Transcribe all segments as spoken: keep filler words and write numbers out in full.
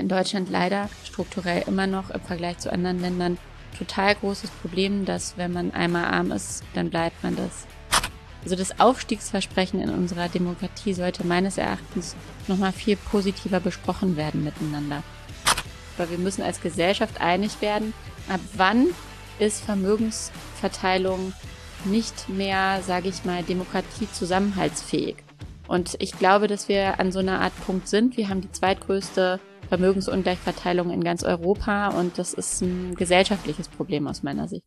in Deutschland leider strukturell immer noch im Vergleich zu anderen Ländern total großes Problem, dass wenn man einmal arm ist, dann bleibt man das. Also das Aufstiegsversprechen in unserer Demokratie sollte meines Erachtens nochmal viel positiver besprochen werden miteinander. Aber wir müssen als Gesellschaft einig werden, ab wann ist Vermögensverteilung nicht mehr, sage ich mal, demokratiezusammenhaltsfähig. Und ich glaube, dass wir an so einer Art Punkt sind. Wir haben die zweitgrößte Vermögensungleichverteilung in ganz Europa und das ist ein gesellschaftliches Problem aus meiner Sicht.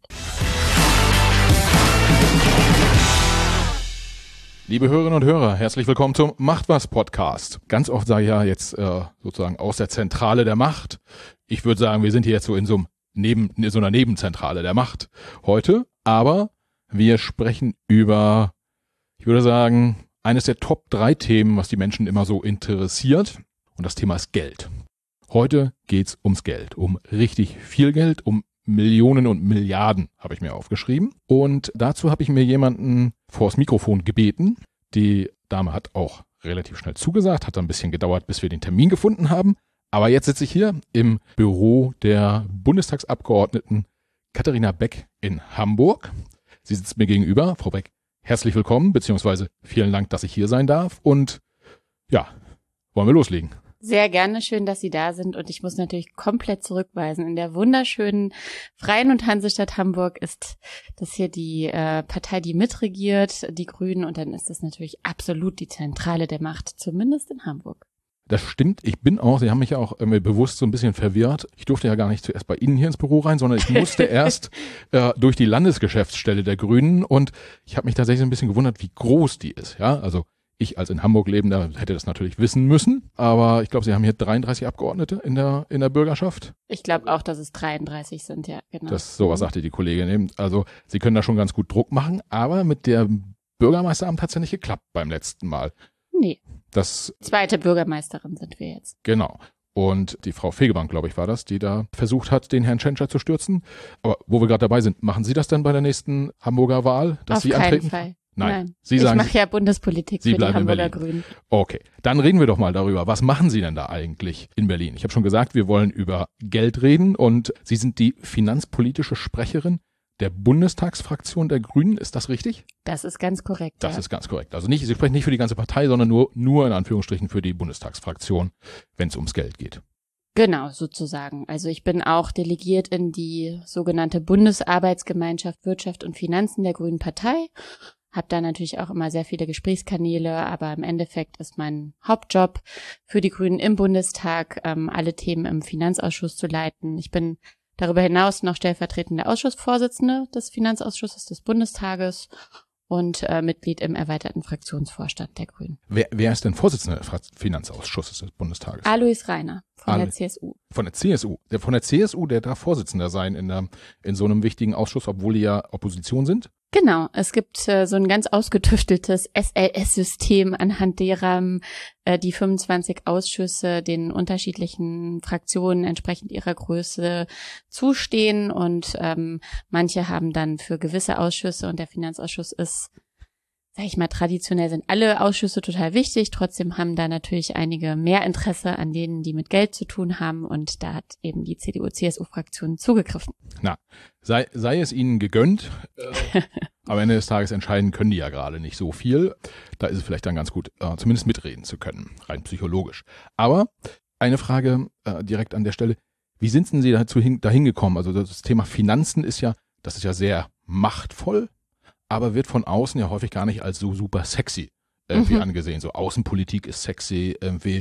Liebe Hörerinnen und Hörer, herzlich willkommen zum Macht was Podcast. Ganz oft sage ich ja jetzt äh, sozusagen aus der Zentrale der Macht. Ich würde sagen, wir sind hier jetzt so in so, einem Neben, in so einer Nebenzentrale der Macht heute. Aber wir sprechen über, ich würde sagen, eines der Top drei Themen, was die Menschen immer so interessiert. Und das Thema ist Geld. Heute geht's ums Geld, um richtig viel Geld, um Millionen und Milliarden habe ich mir aufgeschrieben. Und dazu habe ich mir jemanden vors Mikrofon gebeten. Die Dame hat auch relativ schnell zugesagt, hat ein bisschen gedauert, bis wir den Termin gefunden haben. Aber jetzt sitze ich hier im Büro der Bundestagsabgeordneten Katharina Beck in Hamburg. Sie sitzt mir gegenüber. Frau Beck, herzlich willkommen, beziehungsweise vielen Dank, dass ich hier sein darf. Und ja, wollen wir loslegen? Sehr gerne, schön, dass Sie da sind und ich muss natürlich komplett zurückweisen. In der wunderschönen Freien und Hansestadt Hamburg ist das hier die äh, Partei, die mitregiert, die Grünen, und dann ist das natürlich absolut die Zentrale der Macht, zumindest in Hamburg. Das stimmt, ich bin auch, Sie haben mich ja auch äh, bewusst so ein bisschen verwirrt. Ich durfte ja gar nicht zuerst bei Ihnen hier ins Büro rein, sondern ich musste erst äh, durch die Landesgeschäftsstelle der Grünen und ich habe mich tatsächlich ein bisschen gewundert, wie groß die ist. Ja, also ich als in Hamburg lebender hätte das natürlich wissen müssen, aber ich glaube, Sie haben hier dreiunddreißig Abgeordnete in der in der Bürgerschaft. Ich glaube auch, dass es dreiunddreißig sind, ja, genau. Das, sowas sagte die Kollegin eben. Also Sie können da schon ganz gut Druck machen, aber mit der Bürgermeisteramt hat es ja nicht geklappt beim letzten Mal. Nee. Das zweite Bürgermeisterin sind wir jetzt. Genau. Und die Frau Fegebank, glaube ich, war das, die da versucht hat, den Herrn Tschentscher zu stürzen. Aber wo wir gerade dabei sind, machen Sie das dann bei der nächsten Hamburger Wahl, dass Auf Sie keinen antreten? Fall. Nein. Nein. Sie ich sagen, mache ja Bundespolitik Sie für die Hamburger in Grünen. Okay, dann reden wir doch mal darüber. Was machen Sie denn da eigentlich in Berlin? Ich habe schon gesagt, wir wollen über Geld reden und Sie sind die finanzpolitische Sprecherin der Bundestagsfraktion der Grünen. Ist das richtig? Das ist ganz korrekt. Das ja. ist ganz korrekt. Also nicht, Sie sprechen nicht für die ganze Partei, sondern nur, nur in Anführungsstrichen für die Bundestagsfraktion, wenn es ums Geld geht. Genau, sozusagen. Also ich bin auch delegiert in die sogenannte Bundesarbeitsgemeinschaft Wirtschaft und Finanzen der Grünen Partei. Habe da natürlich auch immer sehr viele Gesprächskanäle, aber im Endeffekt ist mein Hauptjob für die Grünen im Bundestag, ähm, alle Themen im Finanzausschuss zu leiten. Ich bin darüber hinaus noch stellvertretende Ausschussvorsitzende des Finanzausschusses des Bundestages und äh, Mitglied im erweiterten Fraktionsvorstand der Grünen. Wer, wer ist denn Vorsitzender des Finanzausschusses des Bundestages? Alois Rainer von Ale- der C S U. Von der C S U. Der von der C S U, der darf Vorsitzender sein in, der, in so einem wichtigen Ausschuss, obwohl die ja Opposition sind? Genau, es gibt äh, so ein ganz ausgetüfteltes S L S-System, anhand derer äh, die fünfundzwanzig Ausschüsse den unterschiedlichen Fraktionen entsprechend ihrer Größe zustehen und ähm, manche haben dann für gewisse Ausschüsse, und der Finanzausschuss ist, sag ich mal, traditionell sind alle Ausschüsse total wichtig, trotzdem haben da natürlich einige mehr Interesse an denen, die mit Geld zu tun haben, und da hat eben die C D U-C S U-Fraktion zugegriffen. Na, sei, sei es ihnen gegönnt. Äh, am Ende des Tages entscheiden können die ja gerade nicht so viel. Da ist es vielleicht dann ganz gut, äh, zumindest mitreden zu können, rein psychologisch. Aber eine Frage äh, direkt an der Stelle. Wie sind denn Sie dazu hin, dahin gekommen? Also das Thema Finanzen ist ja, das ist ja sehr machtvoll, aber wird von außen ja häufig gar nicht als so super sexy irgendwie mhm. angesehen. So Außenpolitik ist sexy, irgendwie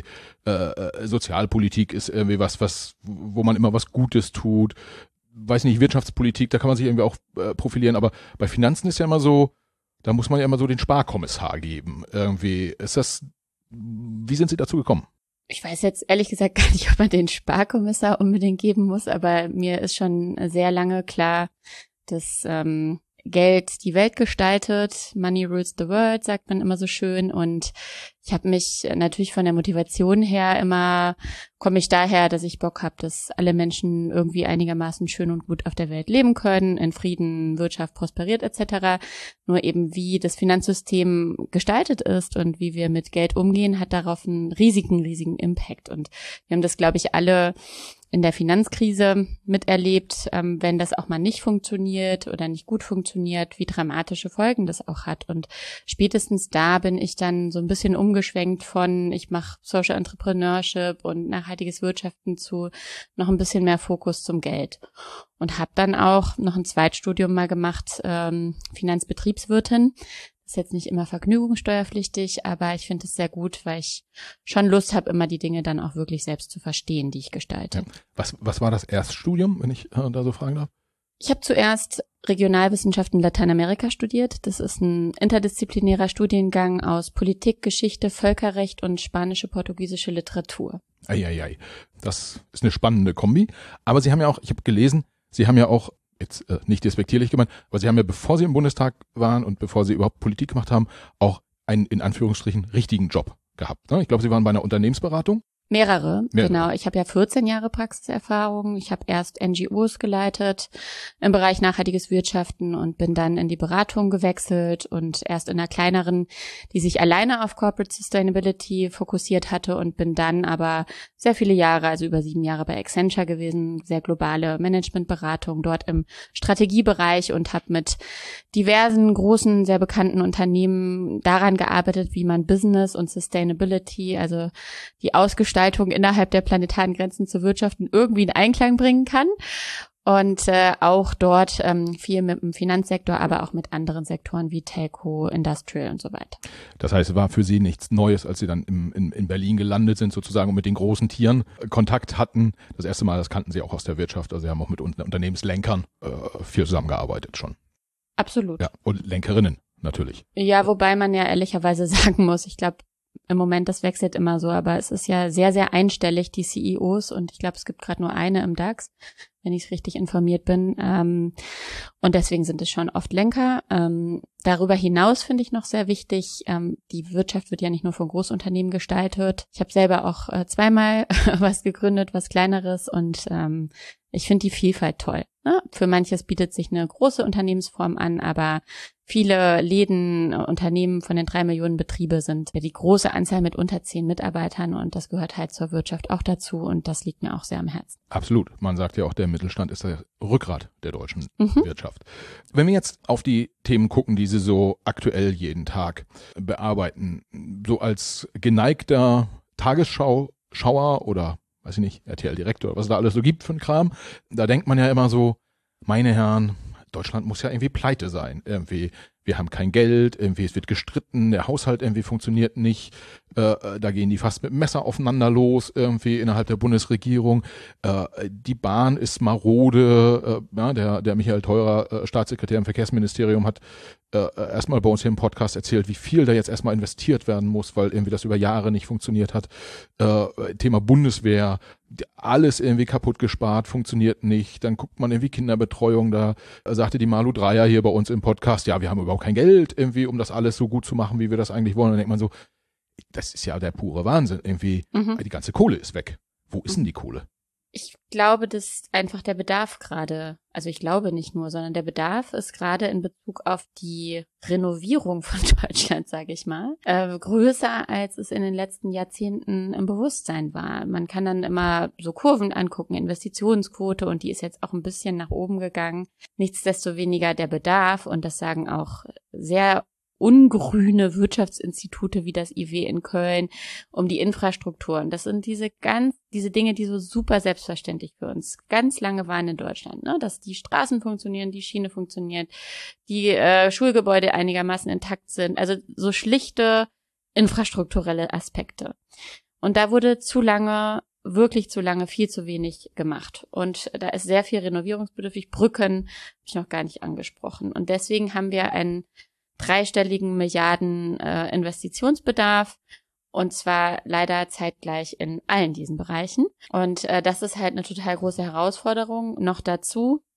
äh, Sozialpolitik ist irgendwie was, was, wo man immer was Gutes tut. Weiß nicht, Wirtschaftspolitik, da kann man sich irgendwie auch äh, profilieren, aber bei Finanzen ist ja immer so, da muss man ja immer so den Sparkommissar geben. Irgendwie ist das, wie sind Sie dazu gekommen? Ich weiß jetzt ehrlich gesagt gar nicht, ob man den Sparkommissar unbedingt geben muss, aber mir ist schon sehr lange klar, dass ähm, Geld die Welt gestaltet. Money rules the world, sagt man immer so schön. Und ich habe mich natürlich von der Motivation her immer, komme ich daher, dass ich Bock habe, dass alle Menschen irgendwie einigermaßen schön und gut auf der Welt leben können, in Frieden, Wirtschaft prosperiert et cetera. Nur eben wie das Finanzsystem gestaltet ist und wie wir mit Geld umgehen, hat darauf einen riesigen, riesigen Impact. Und wir haben das, glaube ich, alle in der Finanzkrise miterlebt, ähm, wenn das auch mal nicht funktioniert oder nicht gut funktioniert, wie dramatische Folgen das auch hat. Und spätestens da bin ich dann so ein bisschen umgeschwenkt von, ich mache Social Entrepreneurship und nachhaltiges Wirtschaften zu noch ein bisschen mehr Fokus zum Geld. Und habe dann auch noch ein Zweitstudium mal gemacht, ähm, Finanzbetriebswirtin. Das ist jetzt nicht immer vergnügungssteuerpflichtig, aber ich finde es sehr gut, weil ich schon Lust habe, immer die Dinge dann auch wirklich selbst zu verstehen, die ich gestalte. Ja. Was, was war das Erststudium, wenn ich äh, da so fragen darf? Ich habe zuerst Regionalwissenschaften Lateinamerika studiert. Das ist ein interdisziplinärer Studiengang aus Politik, Geschichte, Völkerrecht und spanische, portugiesische Literatur. Eieiei, das ist eine spannende Kombi. Aber Sie haben ja auch, ich habe gelesen, Sie haben ja auch, jetzt äh, nicht despektierlich gemeint, aber Sie haben ja, bevor Sie im Bundestag waren und bevor Sie überhaupt Politik gemacht haben, auch einen, in Anführungsstrichen, richtigen Job gehabt. Ne? Ich glaube, Sie waren bei einer Unternehmensberatung. Mehrere, Mehrere, genau. Ich habe ja vierzehn Jahre Praxiserfahrung. Ich habe erst N G Os geleitet im Bereich nachhaltiges Wirtschaften und bin dann in die Beratung gewechselt und erst in einer kleineren, die sich alleine auf Corporate Sustainability fokussiert hatte und bin dann aber sehr viele Jahre, also über sieben Jahre bei Accenture gewesen, sehr globale Managementberatung dort im Strategiebereich und habe mit diversen großen, sehr bekannten Unternehmen daran gearbeitet, wie man Business und Sustainability, also die Ausgestaltung innerhalb der planetaren Grenzen zu wirtschaften, irgendwie in Einklang bringen kann. Und äh, auch dort ähm, viel mit dem Finanzsektor, aber auch mit anderen Sektoren wie Telco, Industrial und so weiter. Das heißt, es war für Sie nichts Neues, als Sie dann im, in, in Berlin gelandet sind sozusagen und mit den großen Tieren Kontakt hatten. Das erste Mal, das kannten Sie auch aus der Wirtschaft. Also Sie haben auch mit Unternehmenslenkern äh, viel zusammengearbeitet schon. Absolut. Ja, und Lenkerinnen natürlich. Ja, wobei man ja ehrlicherweise sagen muss, ich glaube, im Moment, das wechselt immer so, aber es ist ja sehr, sehr einstellig, die C E Os, und ich glaube, es gibt gerade nur eine im DAX, wenn ich richtig informiert bin. Ähm, und deswegen sind es schon oft Lenker. Ähm, darüber hinaus finde ich noch sehr wichtig, ähm, die Wirtschaft wird ja nicht nur von Großunternehmen gestaltet. Ich habe selber auch äh, zweimal was gegründet, was Kleineres, und ähm, ich finde die Vielfalt toll. Ne? Für manches bietet sich eine große Unternehmensform an, aber viele Läden, Unternehmen von den drei Millionen Betriebe sind ja die große Anzahl mit unter zehn Mitarbeitern, und das gehört halt zur Wirtschaft auch dazu, und das liegt mir auch sehr am Herzen. Absolut. Man sagt ja auch, der Mittelstand ist das Rückgrat der deutschen Mhm. Wirtschaft. Wenn wir jetzt auf die Themen gucken, die Sie so aktuell jeden Tag bearbeiten, so als geneigter Tagesschau-Schauer oder, weiß ich nicht, R T L-Direktor, was es da alles so gibt für einen Kram, da denkt man ja immer so, meine Herren, Deutschland muss ja irgendwie pleite sein. Irgendwie, wir haben kein Geld, irgendwie es wird gestritten, der Haushalt irgendwie funktioniert nicht, äh, da gehen die fast mit dem Messer aufeinander los, irgendwie innerhalb der Bundesregierung. Äh, die Bahn ist marode, äh, ja, der, der Michael Theurer, äh, Staatssekretär im Verkehrsministerium, hat äh, erstmal bei uns hier im Podcast erzählt, wie viel da jetzt erstmal investiert werden muss, weil irgendwie das über Jahre nicht funktioniert hat. Äh, Thema Bundeswehr, alles irgendwie kaputt gespart, funktioniert nicht. Dann guckt man irgendwie Kinderbetreuung, da sagte die Malu Dreyer hier bei uns im Podcast, ja, wir haben überhaupt kein Geld irgendwie, um das alles so gut zu machen, wie wir das eigentlich wollen. Dann denkt man so, das ist ja der pure Wahnsinn. Irgendwie, Mhm. die ganze Kohle ist weg. Wo ist denn die Kohle? Ich glaube, dass einfach der Bedarf gerade, also ich glaube nicht nur, sondern der Bedarf ist gerade in Bezug auf die Renovierung von Deutschland, sage ich mal, äh, größer, als es in den letzten Jahrzehnten im Bewusstsein war. Man kann dann immer so Kurven angucken, Investitionsquote, und die ist jetzt auch ein bisschen nach oben gegangen. Nichtsdestoweniger der Bedarf, und das sagen auch sehr ungrüne Wirtschaftsinstitute wie das I W in Köln, um die Infrastruktur. Und das sind diese ganz, diese Dinge, die so super selbstverständlich für uns ganz lange waren in Deutschland, ne? Dass die Straßen funktionieren, die Schiene funktioniert, die äh, Schulgebäude einigermaßen intakt sind. Also so schlichte infrastrukturelle Aspekte. Und da wurde zu lange, wirklich zu lange, viel zu wenig gemacht. Und da ist sehr viel renovierungsbedürftig. Brücken habe ich noch gar nicht angesprochen. Und deswegen haben wir einen dreistelligen Milliarden äh, Investitionsbedarf, und zwar leider zeitgleich in allen diesen Bereichen. Und äh, das ist halt eine total große Herausforderung. Noch dazu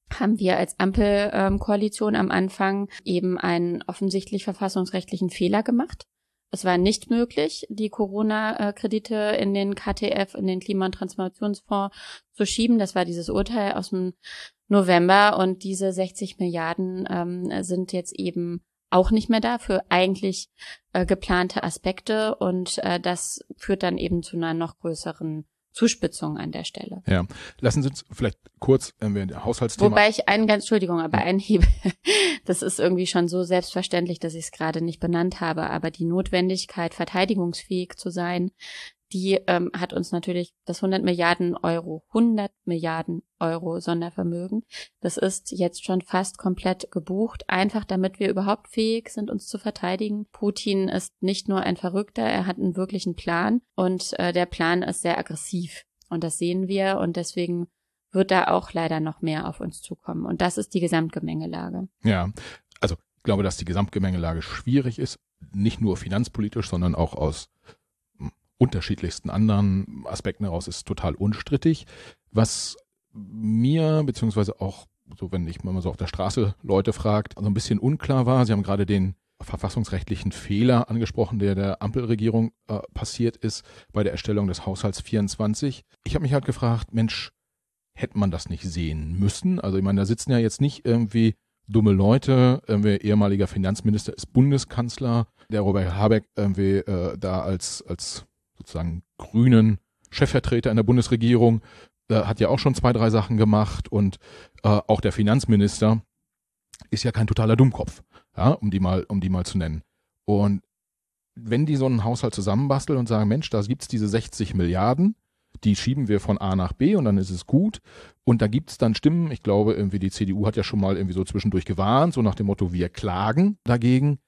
haben wir als Ampelkoalition am Anfang eben einen offensichtlich verfassungsrechtlichen Fehler gemacht. Es war nicht möglich, die Corona-Kredite in den K T F, in den Klima- und Transformationsfonds zu schieben. Das war dieses Urteil aus dem November und diese sechzig Milliarden ähm, sind jetzt eben auch nicht mehr da für eigentlich äh, geplante Aspekte und äh, das führt dann eben zu einer noch größeren Zuspitzung an der Stelle. Ja, lassen Sie uns vielleicht kurz äh, wir Haushaltsthema. Wobei ich einen ganz, Entschuldigung, aber einhebe, das ist irgendwie schon so selbstverständlich, dass ich es gerade nicht benannt habe, aber die Notwendigkeit, verteidigungsfähig zu sein, die ähm, hat uns natürlich das hundert Milliarden Euro, hundert Milliarden Euro Sondervermögen. Das ist jetzt schon fast komplett gebucht, einfach damit wir überhaupt fähig sind, uns zu verteidigen. Putin ist nicht nur ein Verrückter, er hat einen wirklichen Plan und äh, der Plan ist sehr aggressiv und das sehen wir und deswegen wird da auch leider noch mehr auf uns zukommen und das ist die Gesamtgemengelage. Ja, also ich glaube, dass die Gesamtgemengelage schwierig ist, nicht nur finanzpolitisch, sondern auch aus unterschiedlichsten anderen Aspekten heraus ist total unstrittig. Was mir, beziehungsweise auch so, wenn ich mal so auf der Straße Leute fragt, so ein bisschen unklar war, Sie haben gerade den verfassungsrechtlichen Fehler angesprochen, der der Ampelregierung äh, passiert ist bei der Erstellung des Haushalts vierundzwanzig. Ich habe mich halt gefragt, Mensch, hätte man das nicht sehen müssen? Also ich meine, da sitzen ja jetzt nicht irgendwie dumme Leute, irgendwie ehemaliger Finanzminister ist Bundeskanzler, der Robert Habeck irgendwie äh, da als als sozusagen grünen Chefvertreter in der Bundesregierung, äh, hat ja auch schon zwei, drei Sachen gemacht und äh, auch der Finanzminister ist ja kein totaler Dummkopf, ja, um die mal, um die mal zu nennen. Und wenn die so einen Haushalt zusammenbasteln und sagen, Mensch, da gibt's diese sechzig Milliarden, die schieben wir von A nach B und dann ist es gut. Und da gibt's dann Stimmen, ich glaube, irgendwie die C D U hat ja schon mal irgendwie so zwischendurch gewarnt, so nach dem Motto, wir klagen dagegen.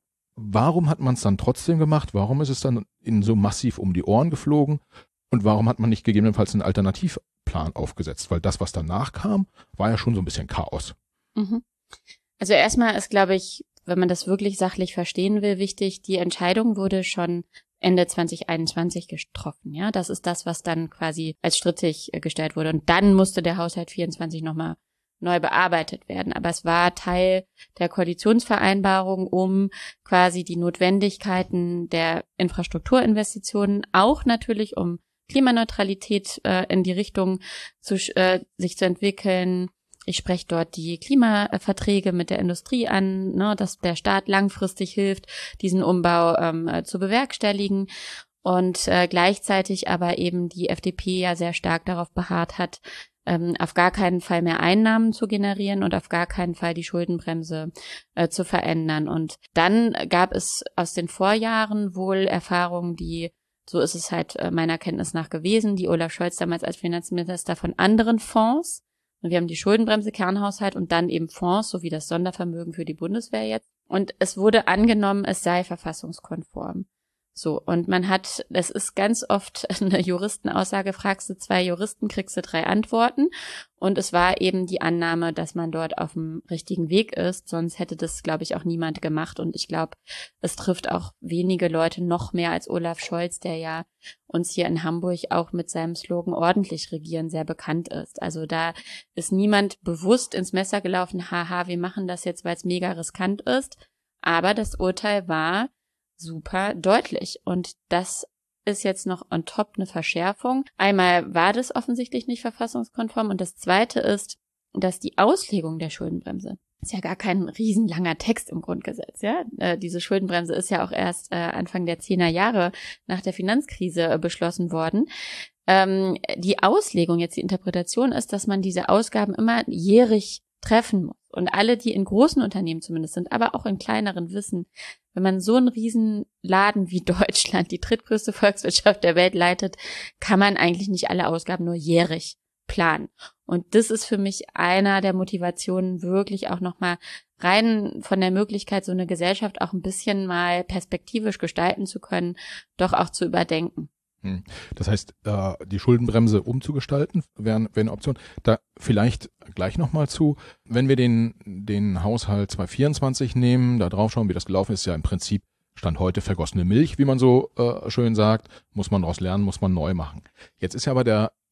Warum hat man es dann trotzdem gemacht? Warum ist es dann ihnen so massiv um die Ohren geflogen? Und warum hat man nicht gegebenenfalls einen Alternativplan aufgesetzt? Weil das, was danach kam, war ja schon so ein bisschen Chaos. Mhm. Also erstmal ist, glaube ich, wenn man das wirklich sachlich verstehen will, wichtig, die Entscheidung wurde schon Ende zwanzig einundzwanzig getroffen. Ja, das ist das, was dann quasi als strittig gestellt wurde. Und dann musste der Haushalt vierundzwanzig nochmal neu bearbeitet werden. Aber es war Teil der Koalitionsvereinbarung, um quasi die Notwendigkeiten der Infrastrukturinvestitionen, auch natürlich um Klimaneutralität äh, in die Richtung zu, äh, sich zu entwickeln. Ich spreche dort die Klimaverträge mit der Industrie an, ne, dass der Staat langfristig hilft, diesen Umbau ähm, zu bewerkstelligen. Und äh, gleichzeitig aber eben die F D P ja sehr stark darauf beharrt hat, ähm, auf gar keinen Fall mehr Einnahmen zu generieren und auf gar keinen Fall die Schuldenbremse äh, zu verändern. Und dann gab es aus den Vorjahren wohl Erfahrungen, die, so ist es halt äh, meiner Kenntnis nach gewesen, die Olaf Scholz damals als Finanzminister von anderen Fonds, und wir haben die Schuldenbremse, Kernhaushalt und dann eben Fonds, sowie das Sondervermögen für die Bundeswehr jetzt. Und es wurde angenommen, es sei verfassungskonform. So, und man hat, das ist ganz oft eine Juristenaussage, fragst du zwei Juristen, kriegst du drei Antworten. Und es war eben die Annahme, dass man dort auf dem richtigen Weg ist, sonst hätte das, glaube ich, auch niemand gemacht. Und ich glaube, es trifft auch wenige Leute noch mehr als Olaf Scholz, der ja uns hier in Hamburg auch mit seinem Slogan ordentlich regieren sehr bekannt ist. Also da ist niemand bewusst ins Messer gelaufen, haha, wir machen das jetzt, weil es mega riskant ist. Aber das Urteil war super deutlich. Und das ist jetzt noch on top eine Verschärfung. Einmal war das offensichtlich nicht verfassungskonform und das Zweite ist, dass die Auslegung der Schuldenbremse ist ja gar kein riesenlanger Text im Grundgesetz, ja. Äh, diese Schuldenbremse ist ja auch erst äh, Anfang der zehner Jahre nach der Finanzkrise äh, beschlossen worden. Ähm, die Auslegung, jetzt die Interpretation ist, dass man diese Ausgaben immer jährig treffen muss. Und alle, die in großen Unternehmen zumindest sind, aber auch in kleineren, wissen, wenn man so einen riesen Laden wie Deutschland, die drittgrößte Volkswirtschaft der Welt leitet, kann man eigentlich nicht alle Ausgaben nur jährig planen. Und das ist für mich einer der Motivationen, wirklich auch nochmal rein von der Möglichkeit, so eine Gesellschaft auch ein bisschen mal perspektivisch gestalten zu können, doch auch zu überdenken. Das heißt, äh, die Schuldenbremse umzugestalten wäre wär eine Option. Da vielleicht gleich nochmal zu, wenn wir den den Haushalt zwanzig vierundzwanzig nehmen, da drauf schauen, wie das gelaufen ist, ja im Prinzip Stand heute vergossene Milch, wie man so äh, schön sagt, muss man daraus lernen, muss man neu machen. Jetzt ist ja aber der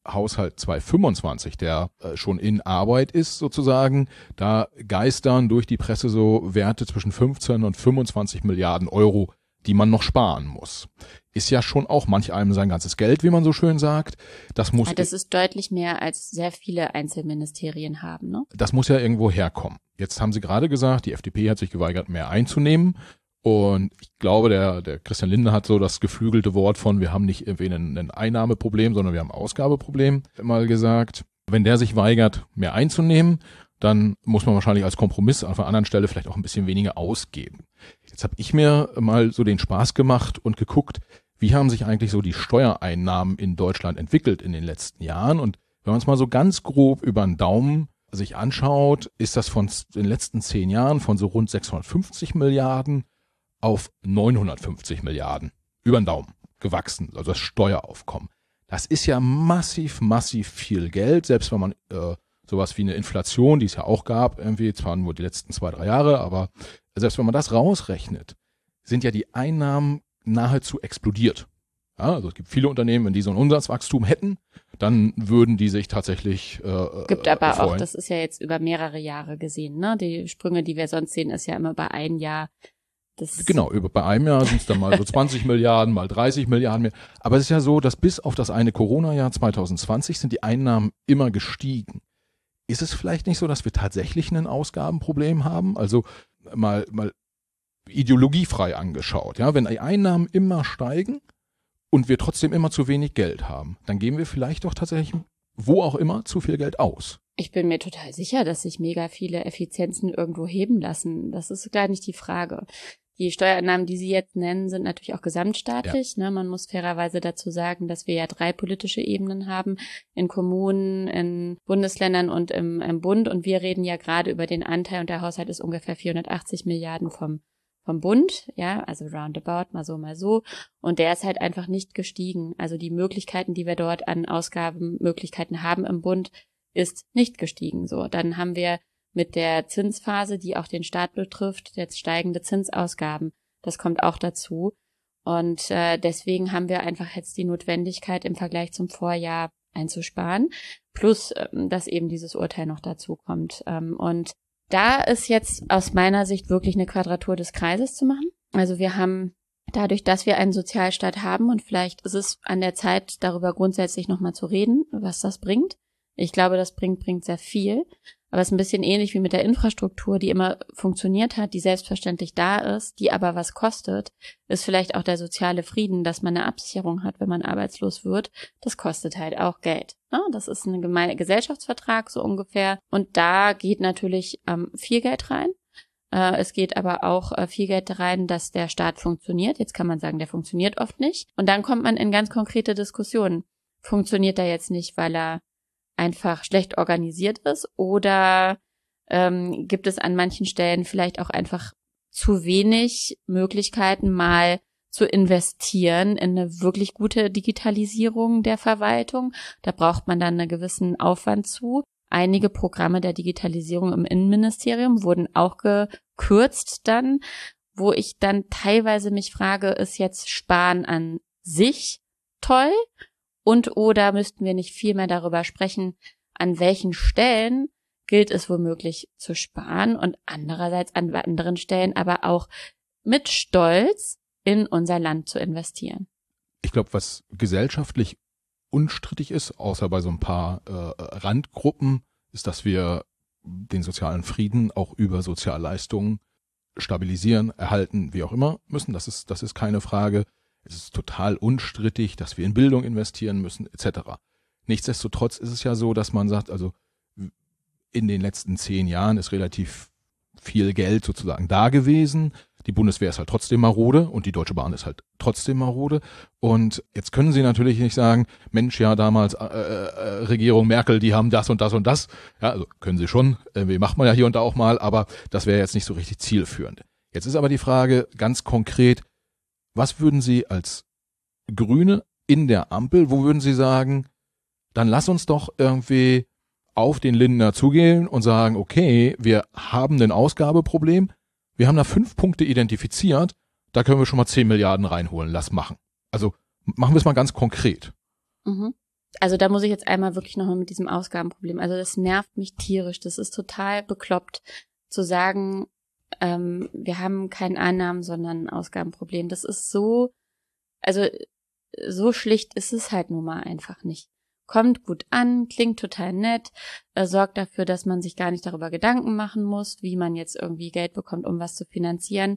Haushalt zweitausendfünfundzwanzig, der äh, schon in Arbeit ist sozusagen, da geistern durch die Presse so Werte zwischen fünfzehn und fünfundzwanzig Milliarden Euro, die man noch sparen muss. Ist ja schon auch manch einem sein ganzes Geld, wie man so schön sagt. Das muss. Ja, das ist deutlich mehr, als sehr viele Einzelministerien haben, ne? Das muss ja irgendwo herkommen. Jetzt haben Sie gerade gesagt, die F D P hat sich geweigert, mehr einzunehmen. Und ich glaube, der, der Christian Lindner hat so das geflügelte Wort von, wir haben nicht irgendwie ein, ein Einnahmeproblem, sondern wir haben ein Ausgabeproblem mal gesagt. Wenn der sich weigert, mehr einzunehmen, dann muss man wahrscheinlich als Kompromiss auf einer anderen Stelle vielleicht auch ein bisschen weniger ausgeben. Jetzt habe ich mir mal so den Spaß gemacht und geguckt, wie haben sich eigentlich so die Steuereinnahmen in Deutschland entwickelt in den letzten Jahren. Und wenn man es mal so ganz grob über den Daumen sich anschaut, ist das von den letzten zehn Jahren von so rund sechshundertfünfzig Milliarden auf neunhundertfünfzig Milliarden über den Daumen gewachsen, also das Steueraufkommen. Das ist ja massiv, massiv viel Geld, selbst wenn man äh, sowas wie eine Inflation, die es ja auch gab, irgendwie zwar nur die letzten zwei, drei Jahre, aber selbst wenn man das rausrechnet, sind ja die Einnahmen nahezu explodiert. Ja, also es gibt viele Unternehmen, wenn die so ein Umsatzwachstum hätten, dann würden die sich tatsächlich äh, Gibt aber freuen. auch, das ist ja jetzt über mehrere Jahre gesehen, ne? Die Sprünge, die wir sonst sehen, ist ja immer bei einem Jahr. Das Genau, über, bei einem Jahr sind es dann mal so zwanzig Milliarden, mal dreißig Milliarden mehr. Aber es ist ja so, dass bis auf das eine Corona-Jahr zwanzig zwanzig sind die Einnahmen immer gestiegen. Ist es vielleicht nicht so, dass wir tatsächlich ein Ausgabenproblem haben? Also mal, mal ideologiefrei angeschaut. Ja, wenn die Einnahmen immer steigen und wir trotzdem immer zu wenig Geld haben, dann geben wir vielleicht doch tatsächlich, wo auch immer, zu viel Geld aus. Ich bin mir total sicher, dass sich mega viele Effizienzen irgendwo heben lassen. Das ist gar nicht die Frage. Die Steuereinnahmen, die Sie jetzt nennen, sind natürlich auch gesamtstaatlich. Ja. Ne? Man muss fairerweise dazu sagen, dass wir ja drei politische Ebenen haben, in Kommunen, in Bundesländern und im, im Bund. Und wir reden ja gerade über den Anteil, und der Haushalt ist ungefähr vierhundertachtzig Milliarden vom, vom Bund, ja, also roundabout, mal so, mal so. Und der ist halt einfach nicht gestiegen. Also die Möglichkeiten, die wir dort an Ausgabenmöglichkeiten haben im Bund, ist nicht gestiegen. So, dann haben wir mit der Zinsphase, die auch den Staat betrifft, jetzt steigende Zinsausgaben. Das kommt auch dazu. Und äh, deswegen haben wir einfach jetzt die Notwendigkeit, im Vergleich zum Vorjahr einzusparen. Plus, ähm, dass eben dieses Urteil noch dazu kommt. Ähm, und da ist jetzt aus meiner Sicht wirklich eine Quadratur des Kreises zu machen. Also wir haben dadurch, dass wir einen Sozialstaat haben, und vielleicht ist es an der Zeit, darüber grundsätzlich nochmal zu reden, was das bringt. Ich glaube, das bringt, bringt sehr viel. Aber es ist ein bisschen ähnlich wie mit der Infrastruktur, die immer funktioniert hat, die selbstverständlich da ist, die aber was kostet, ist vielleicht auch der soziale Frieden, dass man eine Absicherung hat, wenn man arbeitslos wird. Das kostet halt auch Geld. Ja, das ist ein Geme- Gesellschaftsvertrag so ungefähr. Und da geht natürlich ähm, viel Geld rein. Äh, es geht aber auch äh, viel Geld rein, dass der Staat funktioniert. Jetzt kann man sagen, der funktioniert oft nicht. Und dann kommt man in ganz konkrete Diskussionen. Funktioniert er jetzt nicht, weil er einfach schlecht organisiert ist, oder ähm, gibt es an manchen Stellen vielleicht auch einfach zu wenig Möglichkeiten, mal zu investieren in eine wirklich gute Digitalisierung der Verwaltung? Da braucht man dann einen gewissen Aufwand zu. Einige Programme der Digitalisierung im Innenministerium wurden auch gekürzt dann, wo ich dann teilweise mich frage, ist jetzt Sparen an sich toll? Und oder müssten wir nicht viel mehr darüber sprechen, an welchen Stellen gilt es womöglich zu sparen und andererseits an anderen Stellen aber auch mit Stolz in unser Land zu investieren? Ich glaube, was gesellschaftlich unstrittig ist, außer bei so ein paar äh, Randgruppen, ist, dass wir den sozialen Frieden auch über Sozialleistungen stabilisieren, erhalten, wie auch immer müssen. Das ist, das ist keine Frage. Es ist total unstrittig, dass wir in Bildung investieren müssen, et cetera. Nichtsdestotrotz ist es ja so, dass man sagt, also in den letzten zehn Jahren ist relativ viel Geld sozusagen da gewesen. Die Bundeswehr ist halt trotzdem marode und die Deutsche Bahn ist halt trotzdem marode. Und jetzt können Sie natürlich nicht sagen, Mensch, ja, damals äh, äh, Regierung Merkel, die haben das und das und das. Ja, also können Sie schon, irgendwie macht man ja hier und da auch mal, aber das wäre jetzt nicht so richtig zielführend. Jetzt ist aber die Frage ganz konkret, was würden Sie als Grüne in der Ampel, wo würden Sie sagen, dann lass uns doch irgendwie auf den Lindner zugehen und sagen, okay, wir haben ein Ausgabeproblem, wir haben da fünf Punkte identifiziert, da können wir schon mal zehn Milliarden reinholen, lass machen. Also machen wir es mal ganz konkret. Mhm. also da muss ich jetzt einmal wirklich nochmal mit diesem Ausgabenproblem, also das nervt mich tierisch, das ist total bekloppt zu sagen, ähm, wir haben kein Einnahmen, sondern ein Ausgabenproblem. Das ist so, also so schlicht ist es halt nun mal einfach nicht. Kommt gut an, klingt total nett, äh, sorgt dafür, dass man sich gar nicht darüber Gedanken machen muss, wie man jetzt irgendwie Geld bekommt, um was zu finanzieren.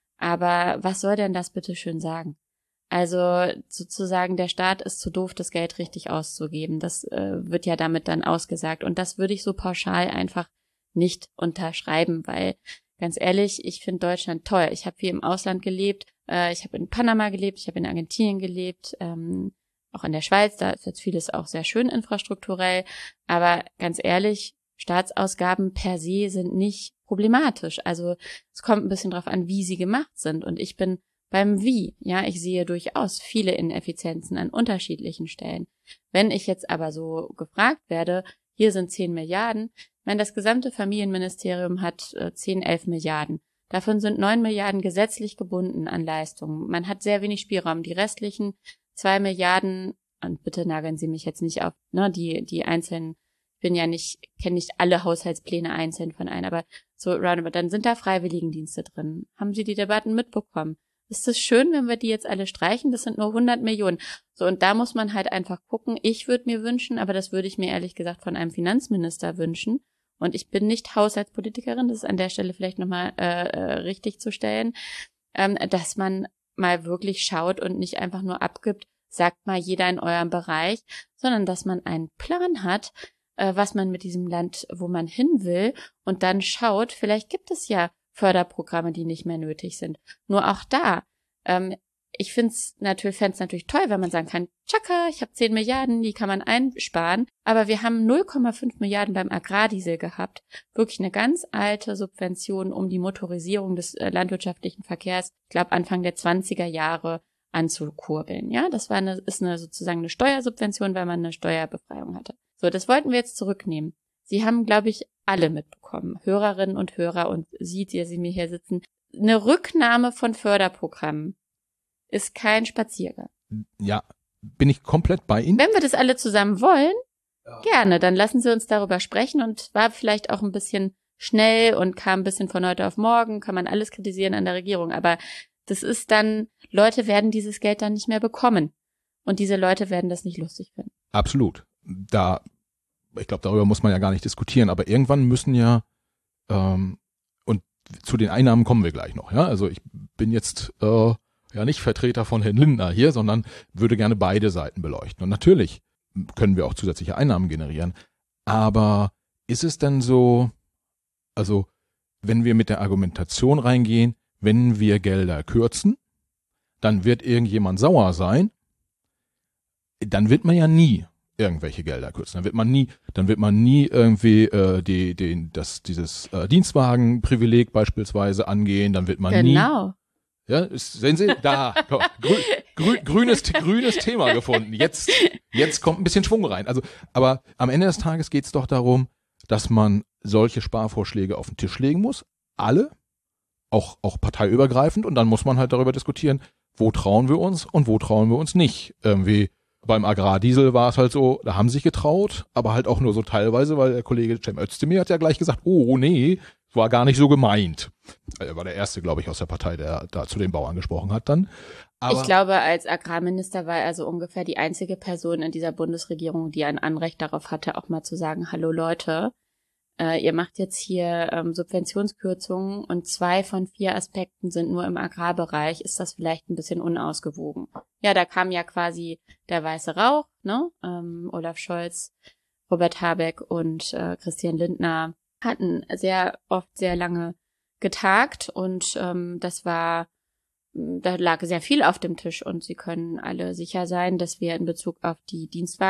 Aber was soll denn das bitte schön sagen? Also sozusagen der Staat ist zu doof, das Geld richtig auszugeben. Das äh, wird ja damit dann ausgesagt. Und das würde ich so pauschal einfach nicht unterschreiben, weil ganz ehrlich, ich finde Deutschland toll. Ich habe viel im Ausland gelebt. Äh, ich habe in Panama gelebt, ich habe in Argentinien gelebt, ähm, auch in der Schweiz. Da ist jetzt vieles auch sehr schön infrastrukturell. Aber ganz ehrlich, Staatsausgaben per se sind nicht problematisch. Also es kommt ein bisschen drauf an, wie sie gemacht sind. Und ich bin beim Wie, ja, ich sehe durchaus viele Ineffizienzen an unterschiedlichen Stellen. Wenn ich jetzt aber so gefragt werde, hier sind zehn Milliarden, ich meine, das gesamte Familienministerium hat äh, zehn, elf Milliarden. Davon sind neun Milliarden gesetzlich gebunden an Leistungen. Man hat sehr wenig Spielraum. Die restlichen zwei Milliarden, und bitte nageln Sie mich jetzt nicht auf, ne, die, die einzelnen, ich bin ja nicht, kenne nicht alle Haushaltspläne einzeln von ein, aber so roundabout, dann sind da Freiwilligendienste drin. Haben Sie die Debatten mitbekommen? Ist es schön, wenn wir die jetzt alle streichen? Das sind nur hundert Millionen. So, und da muss man halt einfach gucken. Ich würde mir wünschen, aber das würde ich mir ehrlich gesagt von einem Finanzminister wünschen. Und ich bin nicht Haushaltspolitikerin, das ist an der Stelle vielleicht nochmal äh, äh, richtig zu stellen, ähm, dass man mal wirklich schaut und nicht einfach nur abgibt, sagt mal jeder in eurem Bereich, sondern dass man einen Plan hat, äh, was man mit diesem Land, wo man hin will, und dann schaut, vielleicht gibt es ja Förderprogramme, die nicht mehr nötig sind. Nur auch da, ähm, ich finde es natürlich, fände es natürlich toll, wenn man sagen kann, tschakka, ich habe zehn Milliarden, die kann man einsparen, aber wir haben null Komma fünf Milliarden beim Agrardiesel gehabt. Wirklich eine ganz alte Subvention, um die Motorisierung des äh, landwirtschaftlichen Verkehrs, ich glaube Anfang der zwanziger Jahre anzukurbeln. Ja, das war eine, ist eine sozusagen eine Steuersubvention, weil man eine Steuerbefreiung hatte. So, das wollten wir jetzt zurücknehmen. Sie haben, glaube ich, alle mitbekommen, Hörerinnen und Hörer, und Sie, die Sie mir hier sitzen, eine Rücknahme von Förderprogrammen ist kein Spaziergang. Ja, bin ich komplett bei Ihnen. Wenn wir das alle zusammen wollen, ja, gerne, dann lassen Sie uns darüber sprechen, und war vielleicht auch ein bisschen schnell und kam ein bisschen von heute auf morgen, kann man alles kritisieren an der Regierung, aber das ist dann, Leute werden dieses Geld dann nicht mehr bekommen, und diese Leute werden das nicht lustig finden. Absolut. Da Ich glaube, darüber muss man ja gar nicht diskutieren, aber irgendwann müssen ja, ähm, und zu den Einnahmen kommen wir gleich noch, ja, also ich bin jetzt äh, ja nicht Vertreter von Herrn Lindner hier, sondern würde gerne beide Seiten beleuchten. Und natürlich können wir auch zusätzliche Einnahmen generieren, aber ist es denn so, also wenn wir mit der Argumentation reingehen, wenn wir Gelder kürzen, dann wird irgendjemand sauer sein, dann wird man ja nie irgendwelche Gelder kürzen. Dann wird man nie, dann wird man nie irgendwie äh, die, den, das, dieses äh, Dienstwagenprivileg beispielsweise angehen. Dann wird man genau. nie. Genau. Ja, ist, sehen Sie, da komm, grü, grü, grünes, grünes Thema gefunden. Jetzt, jetzt kommt ein bisschen Schwung rein. Also, aber am Ende des Tages geht es doch darum, dass man solche Sparvorschläge auf den Tisch legen muss. Alle, auch auch parteiübergreifend. Und dann muss man halt darüber diskutieren, wo trauen wir uns und wo trauen wir uns nicht. Irgendwie. Beim Agrardiesel war es halt so, da haben sie sich getraut, aber halt auch nur so teilweise, weil der Kollege Cem Özdemir hat ja gleich gesagt, oh nee, war gar nicht so gemeint. Er war der Erste, glaube ich, aus der Partei, der da zu den Bauern gesprochen hat dann. Aber ich glaube, als Agrarminister war er so ungefähr die einzige Person in dieser Bundesregierung, die ein Anrecht darauf hatte, auch mal zu sagen, hallo Leute, äh, ihr macht jetzt hier ähm, Subventionskürzungen und zwei von vier Aspekten sind nur im Agrarbereich, ist das vielleicht ein bisschen unausgewogen. Ja, da kam ja quasi der weiße Rauch, ne? Ähm, Olaf Scholz, Robert Habeck und äh, Christian Lindner hatten sehr oft sehr lange getagt, und ähm, das war, da lag sehr viel auf dem Tisch, und Sie können alle sicher sein, dass wir in Bezug auf die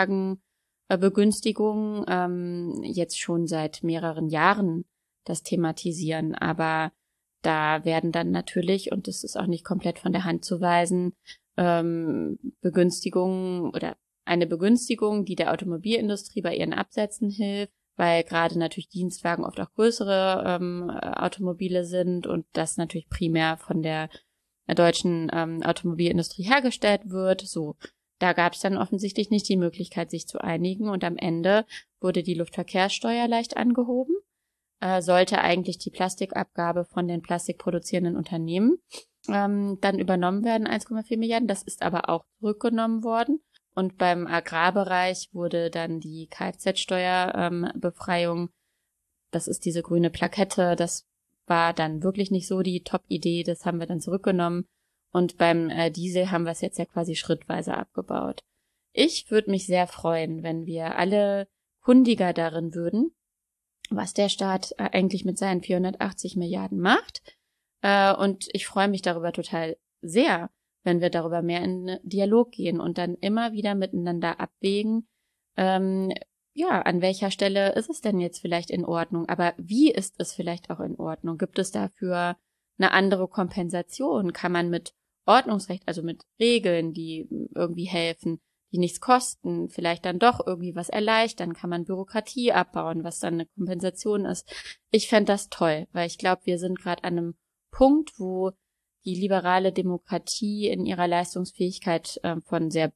Dienstwagenbegünstigung ähm, jetzt schon seit mehreren Jahren das thematisieren, aber da werden dann natürlich, und das ist auch nicht komplett von der Hand zu weisen, ähm, Begünstigungen oder eine Begünstigung, die der Automobilindustrie bei ihren Absätzen hilft, weil gerade natürlich Dienstwagen oft auch größere ähm, Automobile sind und das natürlich primär von der deutschen ähm, Automobilindustrie hergestellt wird. So, da gab es dann offensichtlich nicht die Möglichkeit, sich zu einigen. Und am Ende wurde die Luftverkehrssteuer leicht angehoben, äh, sollte eigentlich die Plastikabgabe von den plastikproduzierenden Unternehmen ähm, dann übernommen werden, eins Komma vier Milliarden. Das ist aber auch zurückgenommen worden. Und beim Agrarbereich wurde dann die Kfz-Steuerbefreiung, ähm, das ist diese grüne Plakette, das war dann wirklich nicht so die Top-Idee, das haben wir dann zurückgenommen. Und beim äh, Diesel haben wir es jetzt ja quasi schrittweise abgebaut. Ich würde mich sehr freuen, wenn wir alle kundiger darin würden, was der Staat äh, eigentlich mit seinen vierhundertachtzig Milliarden macht. Äh, und ich freue mich darüber total sehr, wenn wir darüber mehr in einen Dialog gehen und dann immer wieder miteinander abwägen, ähm, ja, an welcher Stelle ist es denn jetzt vielleicht in Ordnung, aber wie ist es vielleicht auch in Ordnung? Gibt es dafür eine andere Kompensation? Kann man mit Ordnungsrecht, also mit Regeln, die irgendwie helfen, die nichts kosten, vielleicht dann doch irgendwie was erleichtern? Kann man Bürokratie abbauen, was dann eine Kompensation ist? Ich fände das toll, weil ich glaube, wir sind gerade an einem Punkt, wo die liberale Demokratie in ihrer Leistungsfähigkeit äh, von sehr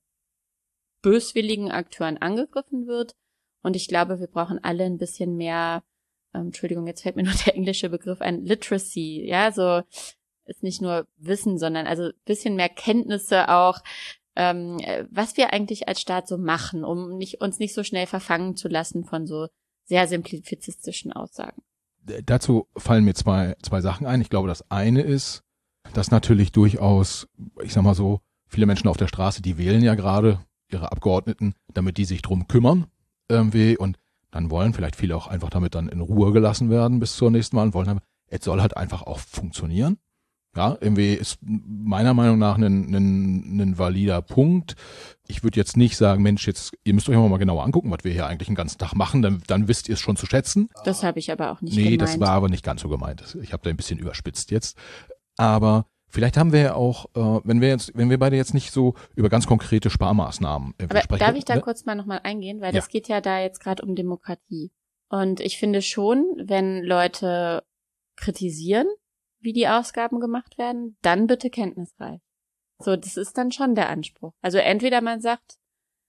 böswilligen Akteuren angegriffen wird. Und ich glaube, wir brauchen alle ein bisschen mehr, ähm, Entschuldigung, jetzt fällt mir nur der englische Begriff ein, Literacy, ja, so ist nicht nur Wissen, sondern also ein bisschen mehr Kenntnisse auch, ähm, was wir eigentlich als Staat so machen, um nicht, uns nicht so schnell verfangen zu lassen von so sehr simplifizistischen Aussagen. Dazu fallen mir zwei, zwei Sachen ein. Ich glaube, das eine ist, dass natürlich durchaus, ich sag mal so, viele Menschen auf der Straße, die wählen ja gerade ihre Abgeordneten, damit die sich drum kümmern irgendwie und dann wollen vielleicht viele auch einfach damit dann in Ruhe gelassen werden bis zur nächsten Wahl und wollen, es soll halt einfach auch funktionieren. Ja, irgendwie ist meiner Meinung nach ein, ein, ein valider Punkt. Ich würde jetzt nicht sagen, Mensch, jetzt, ihr müsst euch mal genauer angucken, was wir hier eigentlich den ganzen Tag machen, dann, dann wisst ihr es schon zu schätzen. Das habe ich aber auch nicht nee, gemeint. Nee, das war aber nicht ganz so gemeint. Ich habe da ein bisschen überspitzt jetzt. Aber vielleicht haben wir ja auch, äh, wenn wir jetzt, wenn wir beide jetzt nicht so über ganz konkrete Sparmaßnahmen aber sprechen. Darf ich da ne? kurz mal nochmal eingehen, weil ja. das geht ja da jetzt gerade um Demokratie. Und ich finde schon, wenn Leute kritisieren, wie die Ausgaben gemacht werden, dann bitte kenntnisreich. So, das ist dann schon der Anspruch. Also entweder man sagt,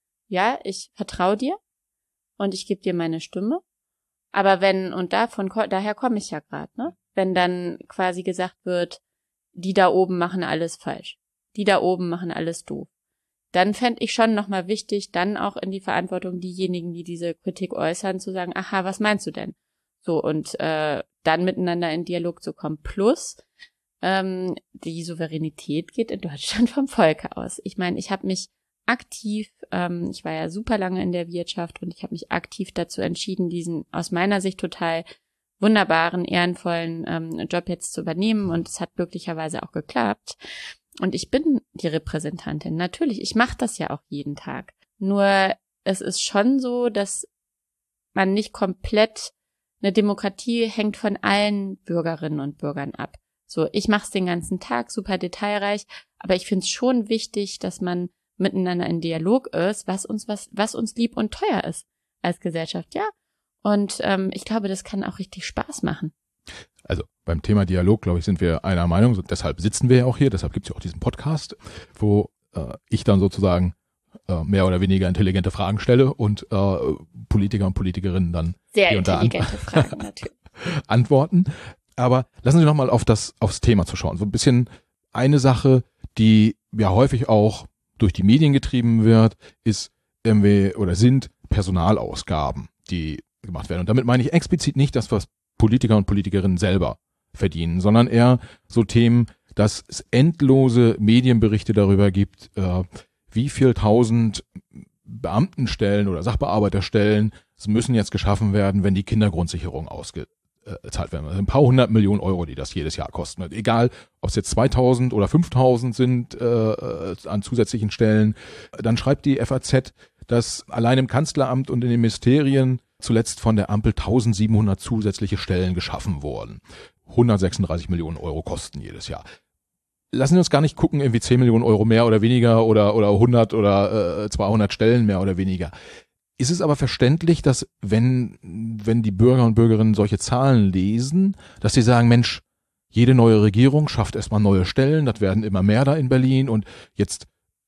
ja, ich vertraue dir und ich gebe dir meine Stimme, aber wenn, und davon, daher komme ich ja gerade, ne? Wenn dann quasi gesagt wird, die da oben machen alles falsch, die da oben machen alles doof, dann fände ich schon nochmal wichtig, dann auch in die Verantwortung diejenigen, die diese Kritik äußern, zu sagen, aha, was meinst du denn? So, und äh, dann miteinander in Dialog zu kommen. Plus, ähm, die Souveränität geht in Deutschland vom Volke aus. Ich meine, ich habe mich aktiv, ähm, ich war ja super lange in der Wirtschaft und ich habe mich aktiv dazu entschieden, diesen aus meiner Sicht total wunderbaren, ehrenvollen ähm, Job jetzt zu übernehmen und es hat glücklicherweise auch geklappt. Und ich bin die Repräsentantin. Natürlich, ich mache das ja auch jeden Tag. Nur es ist schon so, dass man nicht komplett, eine Demokratie hängt von allen Bürgerinnen und Bürgern ab. So, ich mache es den ganzen Tag, super detailreich, aber ich finde es schon wichtig, dass man miteinander in Dialog ist, was uns was was uns lieb und teuer ist als Gesellschaft, ja. Und ähm, ich glaube, das kann auch richtig Spaß machen. Also beim Thema Dialog, glaube ich, sind wir einer Meinung. So, deshalb sitzen wir ja auch hier, deshalb gibt es ja auch diesen Podcast, wo äh, ich dann sozusagen äh, mehr oder weniger intelligente Fragen stelle und äh, Politiker und Politikerinnen dann sehr hier und da intelligente ant- Fragen natürlich antworten. Aber lassen Sie noch mal auf das aufs Thema zu schauen. So ein bisschen eine Sache, die ja häufig auch durch die Medien getrieben wird, ist irgendwie oder sind Personalausgaben, die gemacht werden. Und damit meine ich explizit nicht das, was Politiker und Politikerinnen selber verdienen, sondern eher so Themen, dass es endlose Medienberichte darüber gibt, äh, wie viel tausend Beamtenstellen oder Sachbearbeiterstellen es müssen jetzt geschaffen werden, wenn die Kindergrundsicherung ausgezahlt werden. Also ein paar hundert Millionen Euro, die das jedes Jahr kosten. Egal, ob es jetzt zweitausend oder fünftausend sind äh, an zusätzlichen Stellen. Dann schreibt die F A Z, dass allein im Kanzleramt und in den Ministerien zuletzt von der Ampel tausendsiebenhundert zusätzliche Stellen geschaffen wurden. hundertsechsunddreißig Millionen Euro kosten jedes Jahr. Lassen wir uns gar nicht gucken, irgendwie zehn Millionen Euro mehr oder weniger oder oder hundert oder äh, zweihundert Stellen mehr oder weniger. Ist es aber verständlich, dass wenn wenn die Bürger und Bürgerinnen solche Zahlen lesen, dass sie sagen, Mensch, jede neue Regierung schafft erstmal neue Stellen, das werden immer mehr da in Berlin und jetzt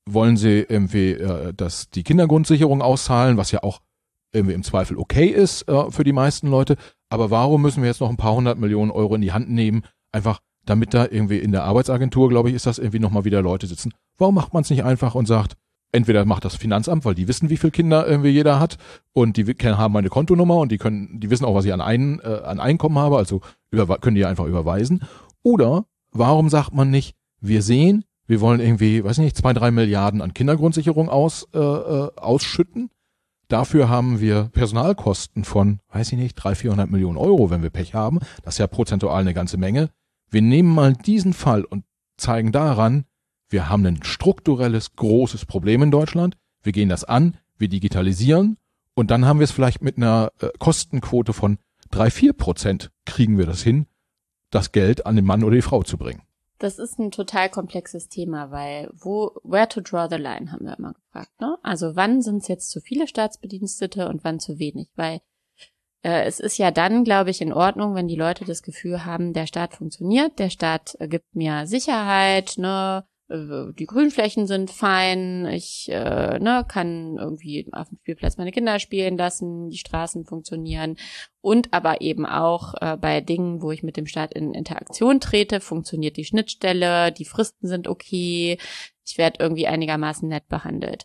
wollen sie irgendwie, äh, dass die Kindergrundsicherung auszahlen, was ja auch irgendwie im Zweifel okay ist äh, für die meisten Leute. Aber warum müssen wir jetzt noch ein paar hundert Millionen Euro in die Hand nehmen, einfach damit da irgendwie in der Arbeitsagentur, glaube ich, ist das irgendwie nochmal wieder Leute sitzen. Warum macht man es nicht einfach und sagt, entweder macht das Finanzamt, weil die wissen, wie viele Kinder irgendwie jeder hat und die haben meine Kontonummer und die können, die wissen auch, was ich an, ein, äh, an Einkommen habe, also über, können die einfach überweisen. Oder warum sagt man nicht, wir sehen, wir wollen irgendwie, weiß nicht, zwei, drei Milliarden an Kindergrundsicherung aus, äh, äh, ausschütten. Dafür haben wir Personalkosten von, weiß ich nicht, dreihundert, vierhundert Millionen Euro, wenn wir Pech haben. Das ist ja prozentual eine ganze Menge. Wir nehmen mal diesen Fall und zeigen daran, wir haben ein strukturelles, großes Problem in Deutschland. Wir gehen das an, wir digitalisieren und dann haben wir es vielleicht mit einer äh, Kostenquote von drei, vier Prozent kriegen wir das hin, das Geld an den Mann oder die Frau zu bringen. Das ist ein total komplexes Thema, weil wo, where to draw the line, haben wir immer gefragt, ne? Also wann sind es jetzt zu viele Staatsbedienstete und wann zu wenig? Weil äh, es ist ja dann, glaube ich, in Ordnung, wenn die Leute das Gefühl haben, der Staat funktioniert, der Staat äh, gibt mir Sicherheit, ne? Die Grünflächen sind fein, ich äh, ne, kann irgendwie auf dem Spielplatz meine Kinder spielen lassen, die Straßen funktionieren und aber eben auch äh, bei Dingen, wo ich mit dem Staat in Interaktion trete, funktioniert die Schnittstelle, die Fristen sind okay, ich werde irgendwie einigermaßen nett behandelt.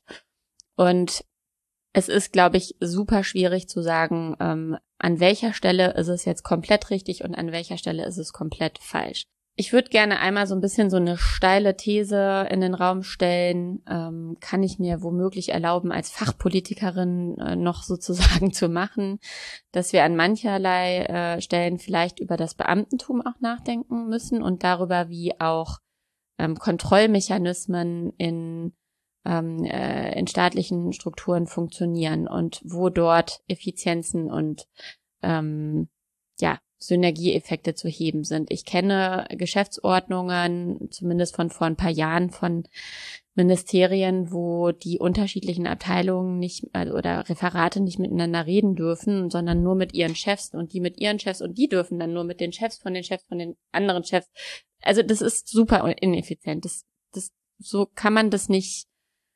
Und es ist, glaube ich, super schwierig zu sagen, ähm, an welcher Stelle ist es jetzt komplett richtig und an welcher Stelle ist es komplett falsch. Ich würde gerne einmal so ein bisschen so eine steile These in den Raum stellen, ähm, kann ich mir womöglich erlauben, als Fachpolitikerin äh, noch sozusagen zu machen, dass wir an mancherlei äh, Stellen vielleicht über das Beamtentum auch nachdenken müssen und darüber, wie auch ähm, Kontrollmechanismen in, ähm, äh, in staatlichen Strukturen funktionieren und wo dort Effizienzen und ähm, ja Synergieeffekte zu heben sind. Ich kenne Geschäftsordnungen, zumindest von vor ein paar Jahren, von Ministerien, wo die unterschiedlichen Abteilungen nicht oder Referate nicht miteinander reden dürfen, sondern nur mit ihren Chefs und die mit ihren Chefs und die dürfen dann nur mit den Chefs von den Chefs von den anderen Chefs. Also das ist super ineffizient. Das, das, so kann man das nicht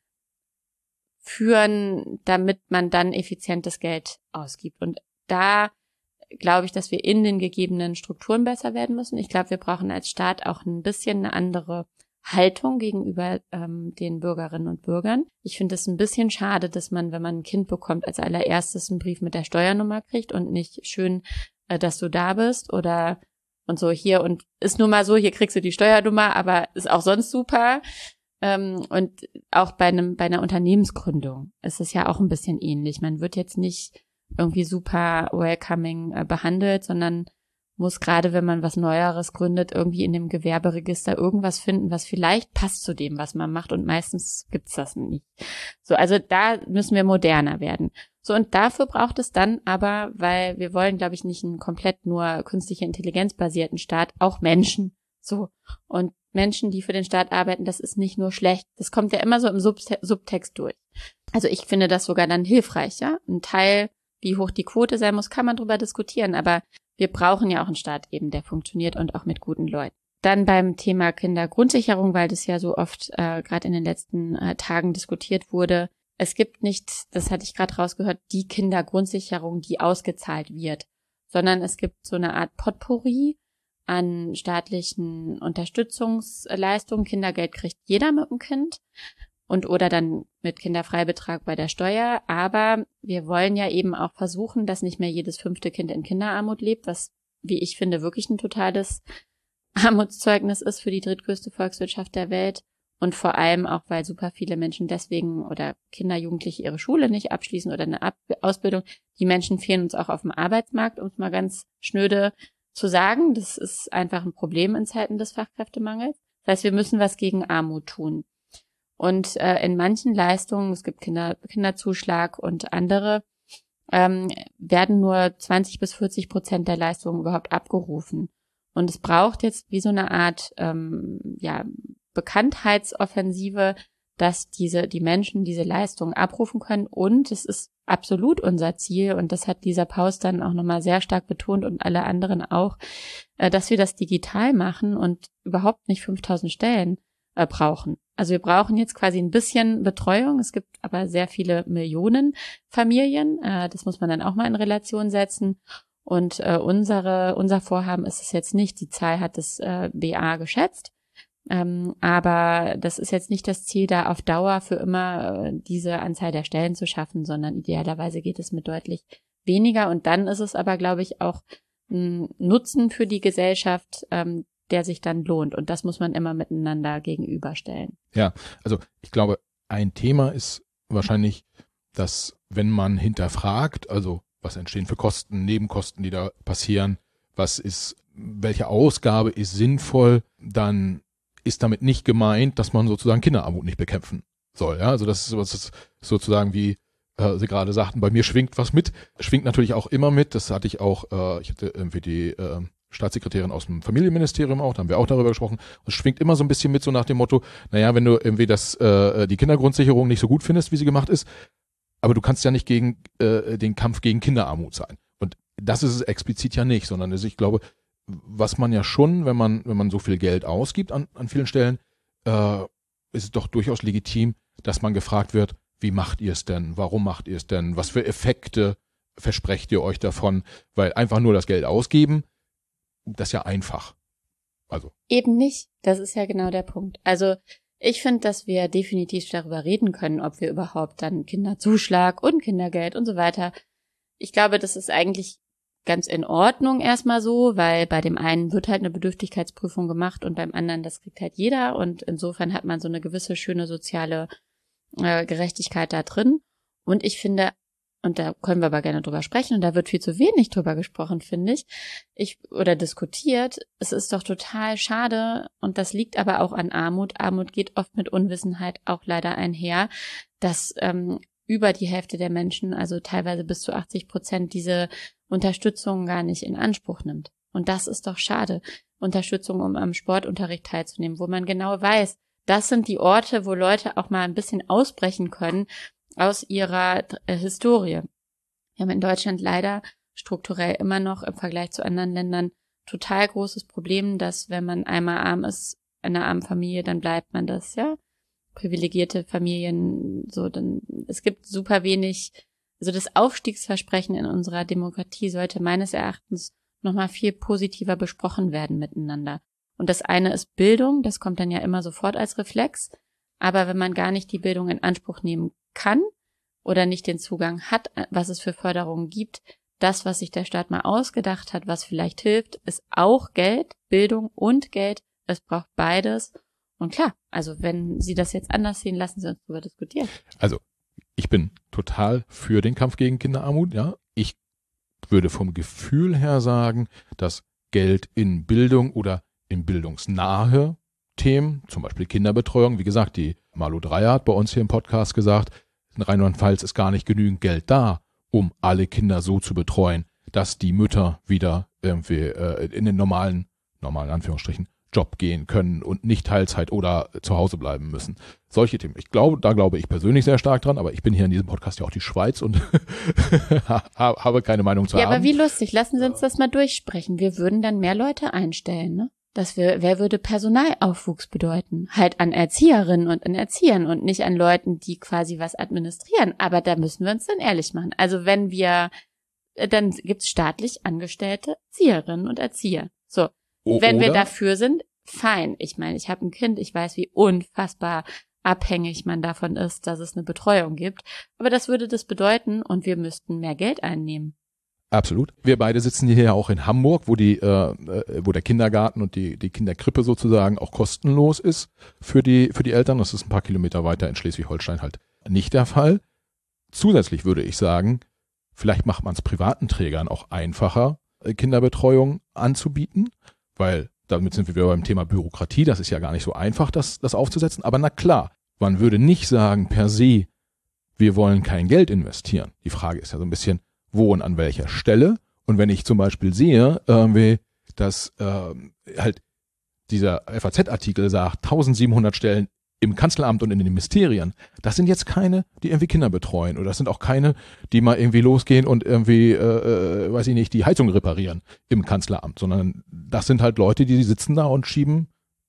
führen, damit man dann effizientes Geld ausgibt. Und da glaube ich, dass wir in den gegebenen Strukturen besser werden müssen. Ich glaube, wir brauchen als Staat auch ein bisschen eine andere Haltung gegenüber ähm, den Bürgerinnen und Bürgern. Ich finde es ein bisschen schade, dass man, wenn man ein Kind bekommt, als allererstes einen Brief mit der Steuernummer kriegt und nicht schön, äh, dass du da bist oder und so hier und ist nur mal so, hier kriegst du die Steuernummer, aber ist auch sonst super. Ähm, und auch bei einem bei einer Unternehmensgründung ist es ja auch ein bisschen ähnlich. Man wird jetzt nicht irgendwie super welcoming äh, behandelt, sondern muss gerade, wenn man was Neueres gründet, irgendwie in dem Gewerberegister irgendwas finden, was vielleicht passt zu dem, was man macht und meistens gibt's das nicht. So, also da müssen wir moderner werden. So, und dafür braucht es dann aber, weil wir wollen, glaube ich, nicht einen komplett nur künstliche Intelligenz basierten Staat, auch Menschen. So, und Menschen, die für den Staat arbeiten, das ist nicht nur schlecht, das kommt ja immer so im Sub- Subtext durch. Also ich finde das sogar dann hilfreich, ja, ein Teil. Wie hoch die Quote sein muss, kann man drüber diskutieren, aber wir brauchen ja auch einen Staat eben, der funktioniert und auch mit guten Leuten. Dann beim Thema Kindergrundsicherung, weil das ja so oft äh, gerade in den letzten äh, Tagen diskutiert wurde. Es gibt nicht, das hatte ich gerade rausgehört, die Kindergrundsicherung, die ausgezahlt wird, sondern es gibt so eine Art Potpourri an staatlichen Unterstützungsleistungen. Kindergeld kriegt jeder mit dem Kind. Und oder dann mit Kinderfreibetrag bei der Steuer. Aber wir wollen ja eben auch versuchen, dass nicht mehr jedes fünfte Kind in Kinderarmut lebt, was, wie ich finde, wirklich ein totales Armutszeugnis ist für die drittgrößte Volkswirtschaft der Welt. Und vor allem auch, weil super viele Menschen deswegen oder Kinder, Jugendliche ihre Schule nicht abschließen oder eine Ab- Ausbildung. Die Menschen fehlen uns auch auf dem Arbeitsmarkt, um es mal ganz schnöde zu sagen. Das ist einfach ein Problem in Zeiten des Fachkräftemangels. Das heißt, wir müssen was gegen Armut tun. Und äh, in manchen Leistungen, es gibt Kinder, Kinderzuschlag und andere, ähm, werden nur zwanzig bis vierzig Prozent der Leistungen überhaupt abgerufen. Und es braucht jetzt wie so eine Art ähm, ja, Bekanntheitsoffensive, dass diese die Menschen diese Leistungen abrufen können. Und es ist absolut unser Ziel, und das hat Lisa Paus dann auch nochmal sehr stark betont und alle anderen auch, äh, dass wir das digital machen und überhaupt nicht fünftausend Stellen äh, brauchen. Also wir brauchen jetzt quasi ein bisschen Betreuung. Es gibt aber sehr viele Millionen Familien. Äh, das muss man dann auch mal in Relation setzen. Und äh, unsere unser Vorhaben ist es jetzt nicht. Die Zahl hat das äh, B A geschätzt. Ähm, aber das ist jetzt nicht das Ziel, da auf Dauer für immer äh, diese Anzahl der Stellen zu schaffen, sondern idealerweise geht es mit deutlich weniger. Und dann ist es aber, glaube ich, auch ein Nutzen für die Gesellschaft, ähm, der sich dann lohnt. Und das muss man immer miteinander gegenüberstellen. Ja, also ich glaube, ein Thema ist wahrscheinlich, dass wenn man hinterfragt, also was entstehen für Kosten, Nebenkosten, die da passieren, was ist, welche Ausgabe ist sinnvoll, dann ist damit nicht gemeint, dass man sozusagen Kinderarmut nicht bekämpfen soll. Ja, also das ist, was ist sozusagen wie äh, Sie gerade sagten, bei mir schwingt was mit, schwingt natürlich auch immer mit. Das hatte ich auch, äh, ich hatte irgendwie die äh, Staatssekretärin aus dem Familienministerium auch, da haben wir auch darüber gesprochen. Und es schwingt immer so ein bisschen mit, so nach dem Motto, naja, wenn du irgendwie das äh, die Kindergrundsicherung nicht so gut findest, wie sie gemacht ist, aber du kannst ja nicht gegen äh, den Kampf gegen Kinderarmut sein. Und das ist es explizit ja nicht, sondern also ich glaube, was man ja schon, wenn man wenn man so viel Geld ausgibt an, an vielen Stellen, äh, ist es doch durchaus legitim, dass man gefragt wird, wie macht ihr es denn? Warum macht ihr es denn? Was für Effekte versprecht ihr euch davon? Weil einfach nur das Geld ausgeben, das ist ja einfach. Also eben nicht. Das ist ja genau der Punkt. Also ich finde, dass wir definitiv darüber reden können, ob wir überhaupt dann Kinderzuschlag und Kindergeld und so weiter. Ich glaube, das ist eigentlich ganz in Ordnung erstmal so, weil bei dem einen wird halt eine Bedürftigkeitsprüfung gemacht und beim anderen, das kriegt halt jeder und insofern hat man so eine gewisse schöne soziale äh, Gerechtigkeit da drin. Und ich finde, und da können wir aber gerne drüber sprechen und da wird viel zu wenig drüber gesprochen, finde ich, ich oder diskutiert, es ist doch total schade und das liegt aber auch an Armut. Armut geht oft mit Unwissenheit auch leider einher, dass ähm, über die Hälfte der Menschen, also teilweise bis zu achtzig Prozent, diese Unterstützung gar nicht in Anspruch nimmt. Und das ist doch schade. Unterstützung, um am Sportunterricht teilzunehmen, wo man genau weiß, das sind die Orte, wo Leute auch mal ein bisschen ausbrechen können aus ihrer äh, Historie. Wir haben in Deutschland leider strukturell immer noch im Vergleich zu anderen Ländern total großes Problem, dass wenn man einmal arm ist, in einer armen Familie, dann bleibt man das, ja. Privilegierte Familien, so, dann, es gibt super wenig, also das Aufstiegsversprechen in unserer Demokratie sollte meines Erachtens nochmal viel positiver besprochen werden miteinander. Und das eine ist Bildung, das kommt dann ja immer sofort als Reflex, aber wenn man gar nicht die Bildung in Anspruch nehmen kann oder nicht den Zugang hat, was es für Förderungen gibt, das, was sich der Staat mal ausgedacht hat, was vielleicht hilft, ist auch Geld, Bildung und Geld, es braucht beides. Und klar, also wenn Sie das jetzt anders sehen, lassen Sie uns darüber diskutieren. Also ich bin total für den Kampf gegen Kinderarmut, ja. Ich würde vom Gefühl her sagen, dass Geld in Bildung oder in bildungsnahe Themen, zum Beispiel Kinderbetreuung, wie gesagt, die Malu Dreyer hat bei uns hier im Podcast gesagt, in Rheinland-Pfalz ist gar nicht genügend Geld da, um alle Kinder so zu betreuen, dass die Mütter wieder irgendwie äh, in den normalen, normalen Anführungsstrichen, Job gehen können und nicht Teilzeit oder zu Hause bleiben müssen. Solche Themen. Ich glaube, da glaube ich persönlich sehr stark dran, aber ich bin hier in diesem Podcast ja auch die Schweiz und habe keine Meinung zu haben. Ja, aber wie lustig. Lassen Sie uns das mal durchsprechen. Wir würden dann mehr Leute einstellen, ne? Das wir, wer würde Personalaufwuchs bedeuten? Halt an Erzieherinnen und an Erziehern und nicht an Leuten, die quasi was administrieren. Aber da müssen wir uns dann ehrlich machen. Also wenn wir, dann gibt's staatlich angestellte Erzieherinnen und Erzieher. So. O- Wenn oder? wir dafür sind, fein. Ich meine, ich habe ein Kind, ich weiß, wie unfassbar abhängig man davon ist, dass es eine Betreuung gibt. Aber das würde das bedeuten und wir müssten mehr Geld einnehmen. Absolut. Wir beide sitzen hier ja auch in Hamburg, wo die, äh, wo der Kindergarten und die die Kinderkrippe sozusagen auch kostenlos ist für die für die Eltern. Das ist ein paar Kilometer weiter in Schleswig-Holstein halt nicht der Fall. Zusätzlich würde ich sagen, vielleicht macht man es privaten Trägern auch einfacher, Kinderbetreuung anzubieten, weil damit sind wir wieder beim Thema Bürokratie. Das ist ja gar nicht so einfach, das das aufzusetzen. Aber na klar, man würde nicht sagen per se, wir wollen kein Geld investieren. Die Frage ist ja so ein bisschen, wo und an welcher Stelle. Und wenn ich zum Beispiel sehe, äh, dass äh, halt dieser F A Z-Artikel sagt, eintausendsiebenhundert Stellen im Kanzleramt und in den Ministerien, das sind jetzt keine, die irgendwie Kinder betreuen. Oder das sind auch keine, die mal irgendwie losgehen und irgendwie, äh, äh, weiß ich nicht, die Heizung reparieren im Kanzleramt. Sondern das sind halt Leute, die sitzen da und schieben,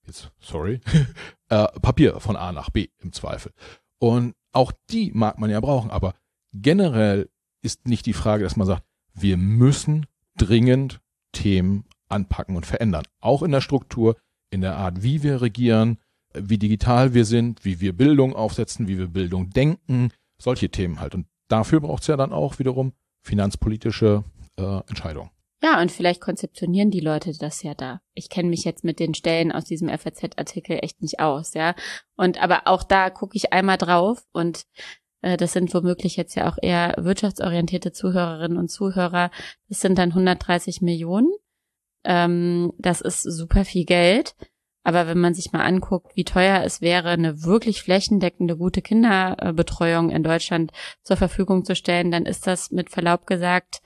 jetzt sorry, äh, Papier von A nach B im Zweifel. Und auch die mag man ja brauchen, aber generell ist nicht die Frage, dass man sagt, wir müssen dringend Themen anpacken und verändern. Auch in der Struktur, in der Art, wie wir regieren, wie digital wir sind, wie wir Bildung aufsetzen, wie wir Bildung denken, solche Themen halt. Und dafür braucht es ja dann auch wiederum finanzpolitische äh, Entscheidungen. Ja, und vielleicht konzeptionieren die Leute das ja da. Ich kenne mich jetzt mit den Stellen aus diesem F A Z-Artikel echt nicht aus, ja. Und aber auch da gucke ich einmal drauf und äh, das sind womöglich jetzt ja auch eher wirtschaftsorientierte Zuhörerinnen und Zuhörer. Das sind dann hundertdreißig Millionen. Ähm, das ist super viel Geld. Aber wenn man sich mal anguckt, wie teuer es wäre, eine wirklich flächendeckende, gute Kinderbetreuung in Deutschland zur Verfügung zu stellen, dann ist das mit Verlaub gesagt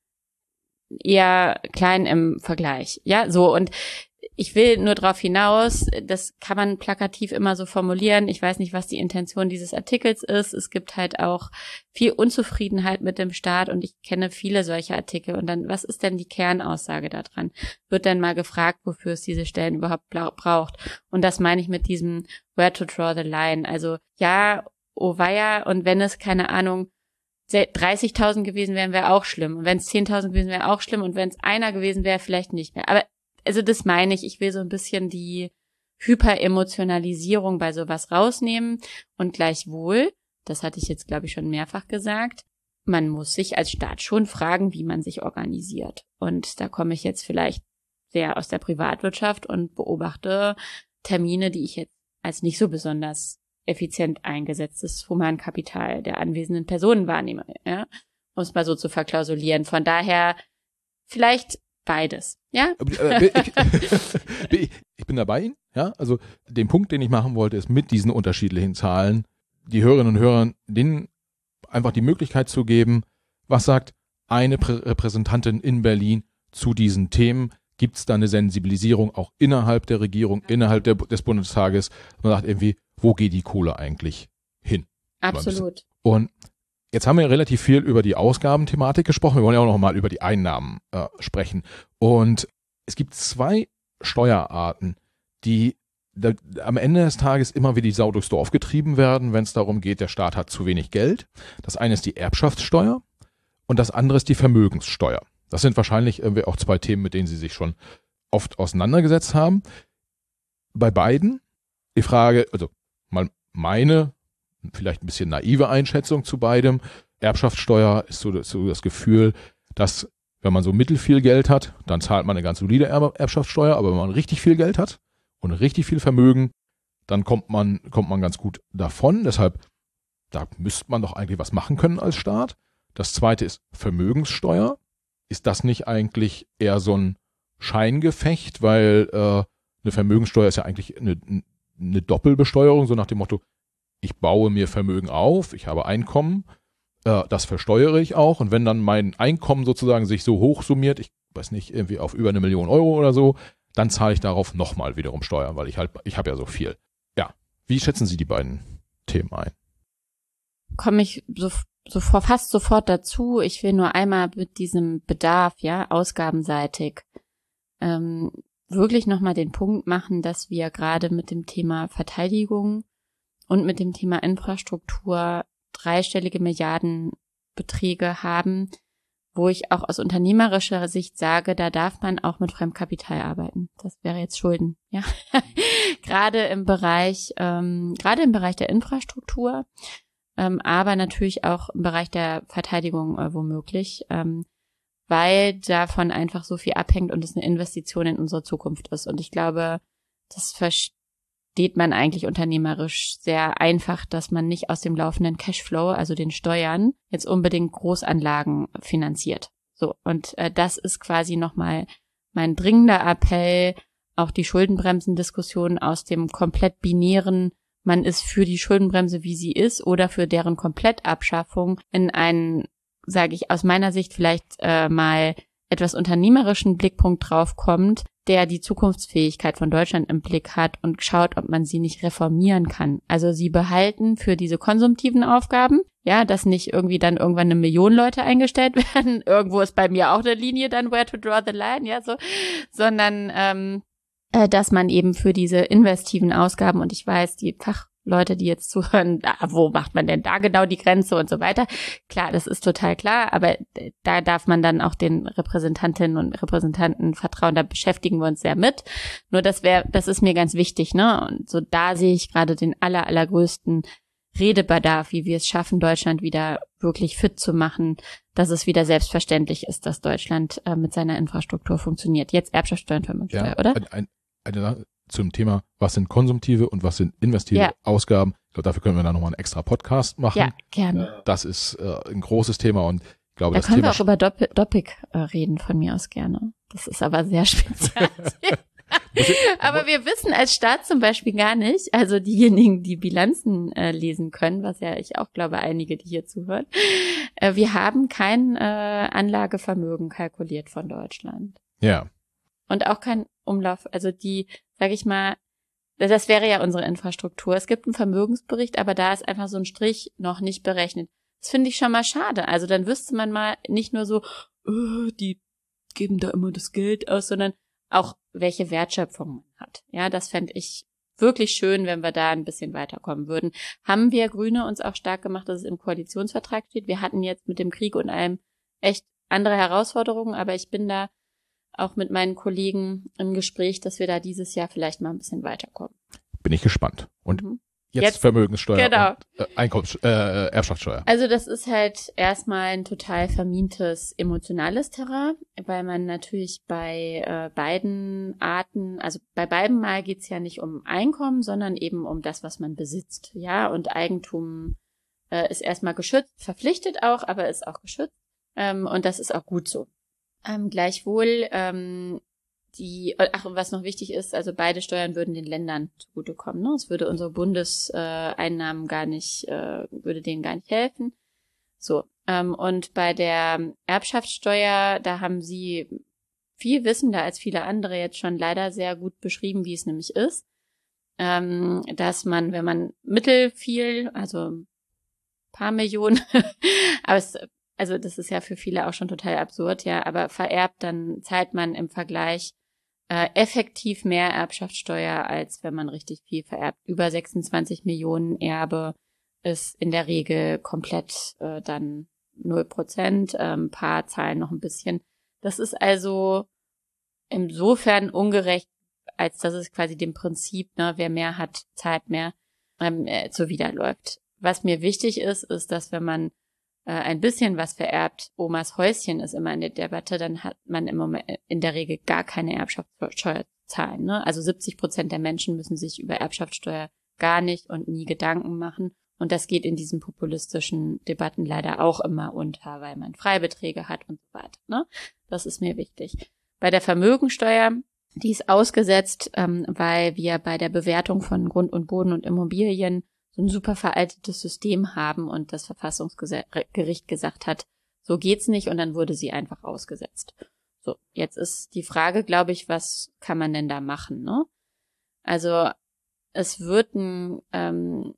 eher klein im Vergleich. Ja, so. Und ich will nur darauf hinaus, das kann man plakativ immer so formulieren. Ich weiß nicht, was die Intention dieses Artikels ist. Es gibt halt auch viel Unzufriedenheit mit dem Staat und ich kenne viele solche Artikel. Und dann, was ist denn die Kernaussage da dran? Wird dann mal gefragt, wofür es diese Stellen überhaupt braucht. Und das meine ich mit diesem where to draw the line. Also ja, oh weia, und wenn es, keine Ahnung, dreißigtausend gewesen wären, wäre auch schlimm. Und wenn es zehntausend gewesen wäre, auch schlimm. Und wenn es einer gewesen wäre, vielleicht nicht mehr. Aber also das meine ich, ich will so ein bisschen die Hyperemotionalisierung bei sowas rausnehmen und gleichwohl, das hatte ich jetzt glaube ich schon mehrfach gesagt, man muss sich als Staat schon fragen, wie man sich organisiert. Und da komme ich jetzt vielleicht sehr aus der Privatwirtschaft und beobachte Termine, die ich jetzt als nicht so besonders effizient eingesetztes Humankapital der anwesenden Personen wahrnehme, ja, um es mal so zu verklausulieren. Von daher vielleicht beides, ja? ich, ich bin dabei, ja. Also den Punkt, den ich machen wollte, ist mit diesen unterschiedlichen Zahlen die Hörerinnen und Hörern denen einfach die Möglichkeit zu geben, was sagt eine Prä- Repräsentantin in Berlin zu diesen Themen? Gibt es da eine Sensibilisierung auch innerhalb der Regierung, innerhalb der, des Bundestages? Man sagt irgendwie, wo geht die Kohle eigentlich hin? Absolut. Und jetzt haben wir relativ viel über die Ausgabenthematik gesprochen. Wir wollen ja auch noch mal über die Einnahmen äh, sprechen. Und es gibt zwei Steuerarten, die da, am Ende des Tages immer wie die Sau durchs Dorf getrieben werden, wenn es darum geht, der Staat hat zu wenig Geld. Das eine ist die Erbschaftssteuer und das andere ist die Vermögenssteuer. Das sind wahrscheinlich irgendwie auch zwei Themen, mit denen Sie sich schon oft auseinandergesetzt haben. Bei beiden die Frage, also mal meine vielleicht ein bisschen naive Einschätzung zu beidem. Erbschaftssteuer ist so das, so das Gefühl, dass wenn man so mittelfiel Geld hat, dann zahlt man eine ganz solide Erb- Erbschaftssteuer, aber wenn man richtig viel Geld hat und richtig viel Vermögen, dann kommt man, kommt man ganz gut davon. Deshalb, da müsste man doch eigentlich was machen können als Staat. Das zweite ist Vermögenssteuer. Ist das nicht eigentlich eher so ein Scheingefecht, weil äh, eine Vermögenssteuer ist ja eigentlich eine, eine Doppelbesteuerung, so nach dem Motto, ich baue mir Vermögen auf, ich habe Einkommen, äh, das versteuere ich auch und wenn dann mein Einkommen sozusagen sich so hoch summiert, ich weiß nicht, irgendwie auf über eine Million Euro oder so, dann zahle ich darauf nochmal wiederum Steuern, weil ich halt, ich habe ja so viel. Ja, wie schätzen Sie die beiden Themen ein? Komme ich so, so vor, fast sofort dazu. Ich will nur einmal mit diesem Bedarf, ja, ausgabenseitig, ähm, wirklich nochmal den Punkt machen, dass wir gerade mit dem Thema Verteidigung und mit dem Thema Infrastruktur dreistellige Milliardenbeträge haben, wo ich auch aus unternehmerischer Sicht sage, da darf man auch mit Fremdkapital arbeiten. Das wäre jetzt Schulden, ja. Gerade im Bereich, ähm, gerade im Bereich der Infrastruktur, ähm, aber natürlich auch im Bereich der Verteidigung äh, womöglich, ähm, weil davon einfach so viel abhängt und es eine Investition in unsere Zukunft ist. Und ich glaube, das versteht man eigentlich unternehmerisch sehr einfach, dass man nicht aus dem laufenden Cashflow, also den Steuern, jetzt unbedingt Großanlagen finanziert. So, und äh, das ist quasi nochmal mein dringender Appell, auch die Schuldenbremsendiskussion aus dem komplett binären, man ist für die Schuldenbremse, wie sie ist, oder für deren Komplettabschaffung in einen, sage ich aus meiner Sicht, vielleicht äh, mal etwas unternehmerischen Blickpunkt drauf kommt, der die Zukunftsfähigkeit von Deutschland im Blick hat und schaut, ob man sie nicht reformieren kann. Also sie behalten für diese konsumtiven Aufgaben, ja, dass nicht irgendwie dann irgendwann eine Million Leute eingestellt werden, irgendwo ist bei mir auch eine Linie dann where to draw the line, ja, so, sondern ähm, äh, dass man eben für diese investiven Ausgaben, und ich weiß, die Fachleute, die jetzt zuhören, ah, wo macht man denn da genau die Grenze und so weiter. Klar, das ist total klar, aber da darf man dann auch den Repräsentantinnen und Repräsentanten vertrauen, da beschäftigen wir uns sehr mit. Nur das wäre, das ist mir ganz wichtig, ne? Und so da sehe ich gerade den aller, allergrößten Redebedarf, wie wir es schaffen, Deutschland wieder wirklich fit zu machen, dass es wieder selbstverständlich ist, dass Deutschland äh, mit seiner Infrastruktur funktioniert. Jetzt Erbschaftssteuer und Vermögenssteuer, ja, oder? Ein, ein, eine Sache zum Thema, was sind konsumtive und was sind investive Ja. Ausgaben. Ich glaube, dafür können wir dann nochmal einen extra Podcast machen. Ja, gerne. Das ist äh, ein großes Thema und ich glaube, Da das können Thema wir auch über Doppel, Doppik äh, reden, von mir aus gerne. Das ist aber sehr speziell. Aber wir wissen als Staat zum Beispiel gar nicht, also diejenigen, die Bilanzen äh, lesen können, was ja ich auch glaube, einige, die hier zuhören, äh, wir haben kein äh, Anlagevermögen kalkuliert von Deutschland. Ja. Und auch kein Umlauf, also die, sage ich mal, das wäre ja unsere Infrastruktur. Es gibt einen Vermögensbericht, aber da ist einfach so ein Strich noch nicht berechnet. Das finde ich schon mal schade. Also dann wüsste man mal nicht nur so, oh, die geben da immer das Geld aus, sondern auch welche Wertschöpfung man hat. Ja, das fände ich wirklich schön, wenn wir da ein bisschen weiterkommen würden. Haben wir Grüne uns auch stark gemacht, dass es im Koalitionsvertrag steht. Wir hatten jetzt mit dem Krieg und allem echt andere Herausforderungen, aber ich bin da auch mit meinen Kollegen im Gespräch, dass wir da dieses Jahr vielleicht mal ein bisschen weiterkommen. Bin ich gespannt. Und Mhm. jetzt, Jetzt Vermögenssteuer genau. und äh, Einkommens äh, Erbschaftssteuer. Also das ist halt erstmal ein total vermintes emotionales Terrain, weil man natürlich bei äh, beiden Arten, also bei beiden Mal geht's ja nicht um Einkommen, sondern eben um das, was man besitzt. Ja, und Eigentum äh, ist erstmal geschützt, verpflichtet auch, aber ist auch geschützt. Ähm, und das ist auch gut so. Ähm, gleichwohl, ähm, die, ach, was noch wichtig ist, also beide Steuern würden den Ländern zugutekommen, ne? Es würde unsere Bundeseinnahmen äh, gar nicht, äh, würde denen gar nicht helfen. So, ähm, und bei der Erbschaftssteuer, da haben sie viel wissender als viele andere jetzt schon leider sehr gut beschrieben, wie es nämlich ist, ähm, dass man, wenn man Mittel viel, also ein paar Millionen, aber es also das ist ja für viele auch schon total absurd, ja, aber vererbt, dann zahlt man im Vergleich äh, effektiv mehr Erbschaftssteuer, als wenn man richtig viel vererbt. Über sechsundzwanzig Millionen Erbe ist in der Regel komplett äh, dann null Prozent, ein ähm, paar zahlen noch ein bisschen. Das ist also insofern ungerecht, als dass es quasi dem Prinzip, ne, wer mehr hat, zahlt mehr, ähm, äh, zuwiderläuft. Was mir wichtig ist, ist, dass wenn man ein bisschen was vererbt, Omas Häuschen ist immer in der Debatte, dann hat man im Moment in der Regel gar keine Erbschaftssteuer zahlen. Ne? Also siebzig Prozent der Menschen müssen sich über Erbschaftssteuer gar nicht und nie Gedanken machen. Und das geht in diesen populistischen Debatten leider auch immer unter, weil man Freibeträge hat und so weiter. Ne? Das ist mir wichtig. Bei der Vermögensteuer, die ist ausgesetzt, ähm, weil wir bei der Bewertung von Grund und Boden und Immobilien so ein super veraltetes System haben und das Verfassungsgericht gesagt hat, so geht's nicht, und dann wurde sie einfach ausgesetzt. So, jetzt ist die Frage, glaube ich, was kann man denn da machen, ne? Also es wird ein ähm,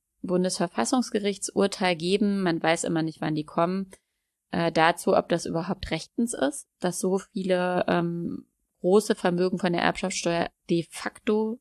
Bundesverfassungsgerichtsurteil geben, man weiß immer nicht, wann die kommen, äh, dazu, ob das überhaupt rechtens ist, dass so viele ähm, große Vermögen von der Erbschaftssteuer de facto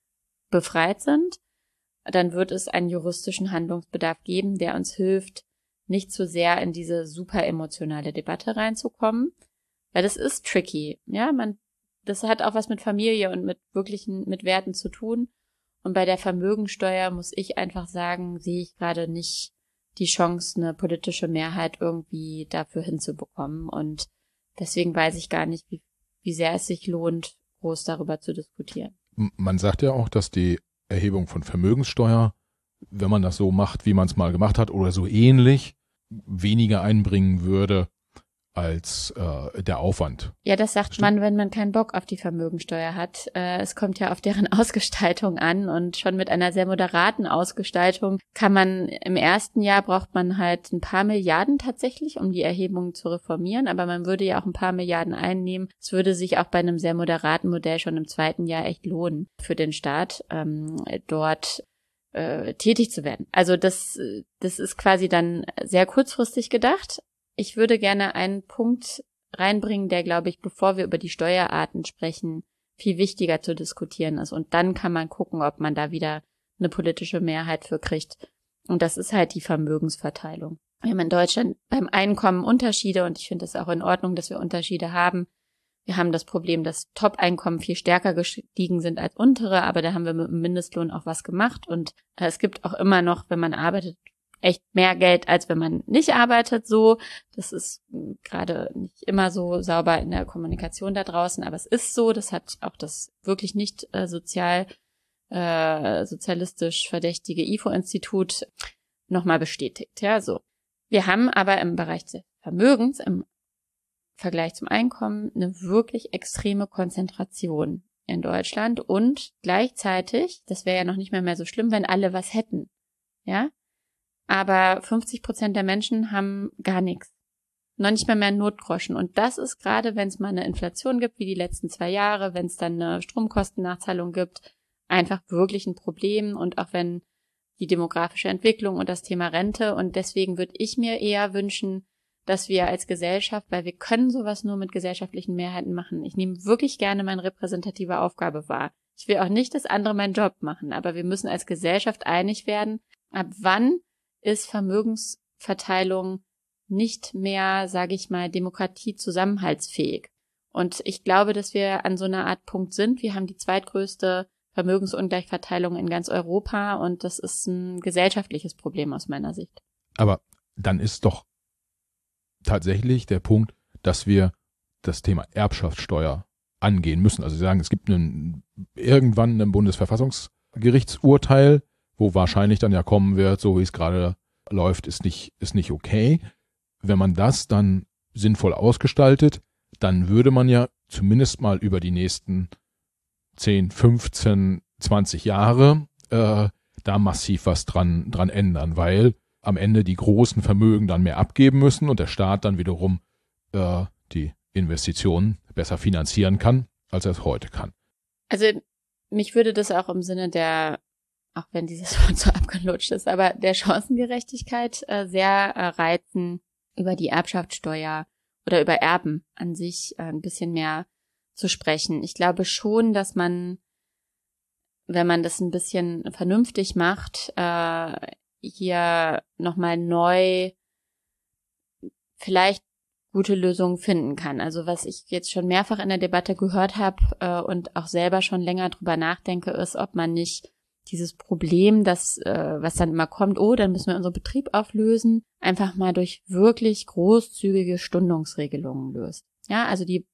befreit sind. Dann wird es einen juristischen Handlungsbedarf geben, der uns hilft, nicht zu sehr in diese super emotionale Debatte reinzukommen, weil das ist tricky. Ja, man, das hat auch was mit Familie und mit wirklichen, mit Werten zu tun. Und bei der Vermögensteuer muss ich einfach sagen, sehe ich gerade nicht die Chance, eine politische Mehrheit irgendwie dafür hinzubekommen. Und deswegen weiß ich gar nicht, wie, wie sehr es sich lohnt, groß darüber zu diskutieren. Man sagt ja auch, dass die Erhebung von Vermögenssteuer, wenn man das so macht, wie man es mal gemacht hat oder so ähnlich, weniger einbringen würde als äh, der Aufwand. Ja, das sagt man, wenn man keinen Bock auf die Vermögensteuer hat. Äh, es kommt ja auf deren Ausgestaltung an, und schon mit einer sehr moderaten Ausgestaltung kann man im ersten Jahr braucht man halt ein paar Milliarden tatsächlich, um die Erhebung zu reformieren, aber man würde ja auch ein paar Milliarden einnehmen. Es würde sich auch bei einem sehr moderaten Modell schon im zweiten Jahr echt lohnen für den Staat, ähm, dort äh, tätig zu werden. Also das, das ist quasi dann sehr kurzfristig gedacht. Ich würde gerne einen Punkt reinbringen, der, glaube ich, bevor wir über die Steuerarten sprechen, viel wichtiger zu diskutieren ist. Und dann kann man gucken, ob man da wieder eine politische Mehrheit für kriegt. Und das ist halt die Vermögensverteilung. Wir haben in Deutschland beim Einkommen Unterschiede und ich finde es auch in Ordnung, dass wir Unterschiede haben. Wir haben das Problem, dass Top-Einkommen viel stärker gestiegen sind als untere, aber da haben wir mit dem Mindestlohn auch was gemacht und äh, es gibt auch immer noch, wenn man arbeitet, echt mehr Geld, als wenn man nicht arbeitet, so. Das ist gerade nicht immer so sauber in der Kommunikation da draußen, aber es ist so, das hat auch das wirklich nicht äh, sozial, äh, sozialistisch verdächtige I F O-Institut nochmal bestätigt, ja, so. Wir haben aber im Bereich des Vermögens, im Vergleich zum Einkommen, eine wirklich extreme Konzentration in Deutschland und gleichzeitig, das wäre ja noch nicht mehr, mehr so schlimm, wenn alle was hätten, ja, aber fünfzig Prozent der Menschen haben gar nichts, noch nicht mehr mehr einen Notgroschen und das ist gerade, wenn es mal eine Inflation gibt, wie die letzten zwei Jahre, wenn es dann eine Stromkostennachzahlung gibt, einfach wirklich ein Problem und auch wenn die demografische Entwicklung und das Thema Rente und deswegen würde ich mir eher wünschen, dass wir als Gesellschaft, weil wir können sowas nur mit gesellschaftlichen Mehrheiten machen. Ich nehme wirklich gerne meine repräsentative Aufgabe wahr. Ich will auch nicht, dass andere meinen Job machen, aber wir müssen als Gesellschaft einig werden, ab wann ist Vermögensverteilung nicht mehr, sage ich mal, demokratiezusammenhaltsfähig. Und ich glaube, dass wir an so einer Art Punkt sind. Wir haben die zweitgrößte Vermögensungleichverteilung in ganz Europa und das ist ein gesellschaftliches Problem aus meiner Sicht. Aber dann ist doch tatsächlich der Punkt, dass wir das Thema Erbschaftssteuer angehen müssen. Also Sie sagen, es gibt einen, irgendwann ein Bundesverfassungsgerichtsurteil, wo wahrscheinlich dann ja kommen wird, so wie es gerade läuft, ist nicht, ist nicht okay. Wenn man das dann sinnvoll ausgestaltet, dann würde man ja zumindest mal über die nächsten zehn, fünfzehn, zwanzig Jahre äh, da massiv was dran, dran ändern, weil am Ende die großen Vermögen dann mehr abgeben müssen und der Staat dann wiederum äh, die Investitionen besser finanzieren kann, als er es heute kann. Also mich würde das auch im Sinne der, auch wenn dieses Wort so abgelutscht ist, aber der Chancengerechtigkeit äh, sehr äh, reizen, über die Erbschaftssteuer oder über Erben an sich äh, ein bisschen mehr zu sprechen. Ich glaube schon, dass man, wenn man das ein bisschen vernünftig macht, äh, hier nochmal neu vielleicht gute Lösungen finden kann. Also was ich jetzt schon mehrfach in der Debatte gehört habe äh, und auch selber schon länger drüber nachdenke, ist, ob man nicht dieses Problem, das, äh, was dann immer kommt, oh, dann müssen wir unseren Betrieb auflösen, einfach mal durch wirklich großzügige Stundungsregelungen löst. Ja, also die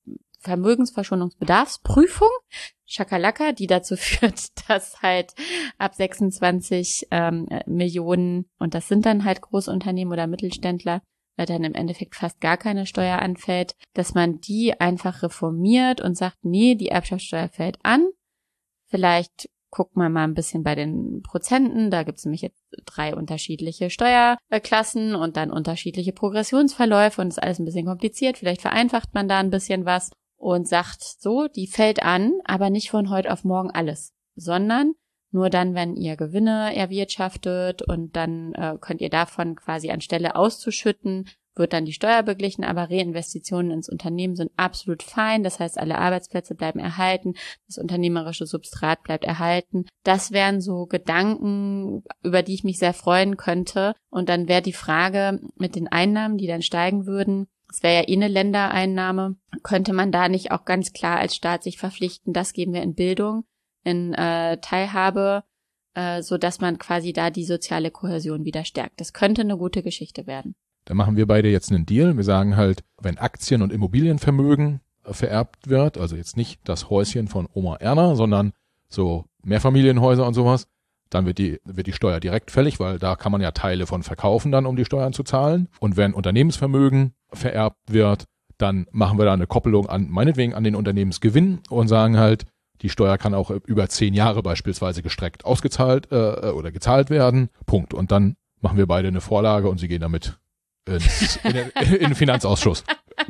Vermögensverschonungsbedarfsprüfung, Schakalaka, die dazu führt, dass halt ab sechsundzwanzig ähm, Millionen, und das sind dann halt Großunternehmen oder Mittelständler, weil dann im Endeffekt fast gar keine Steuer anfällt, dass man die einfach reformiert und sagt, nee, die Erbschaftssteuer fällt an. Vielleicht guckt man mal ein bisschen bei den Prozenten, da gibt es nämlich jetzt drei unterschiedliche Steuerklassen und dann unterschiedliche Progressionsverläufe und ist alles ein bisschen kompliziert. Vielleicht vereinfacht man da ein bisschen was und sagt so, die fällt an, aber nicht von heute auf morgen alles, sondern nur dann, wenn ihr Gewinne erwirtschaftet und dann äh, könnt ihr davon quasi anstelle auszuschütten, wird dann die Steuer beglichen, aber Reinvestitionen ins Unternehmen sind absolut fein. Das heißt, alle Arbeitsplätze bleiben erhalten, das unternehmerische Substrat bleibt erhalten. Das wären so Gedanken, über die ich mich sehr freuen könnte. Und dann wäre die Frage mit den Einnahmen, die dann steigen würden, es wäre ja eh eine Ländereinnahme, könnte man da nicht auch ganz klar als Staat sich verpflichten, das geben wir in Bildung, in äh, Teilhabe, äh, so dass man quasi da die soziale Kohäsion wieder stärkt. Das könnte eine gute Geschichte werden. Da machen wir beide jetzt einen Deal. Wir sagen halt, wenn Aktien- und Immobilienvermögen vererbt wird, also jetzt nicht das Häuschen von Oma Erna, sondern so Mehrfamilienhäuser und sowas, dann wird die, wird die Steuer direkt fällig, weil da kann man ja Teile von verkaufen dann, um die Steuern zu zahlen. Und wenn Unternehmensvermögen vererbt wird, dann machen wir da eine Koppelung an, meinetwegen an den Unternehmensgewinn und sagen halt, die Steuer kann auch über zehn Jahre beispielsweise gestreckt ausgezahlt äh, oder gezahlt werden. Punkt. Und dann machen wir beide eine Vorlage und sie gehen damit ins, in, den, in den Finanzausschuss.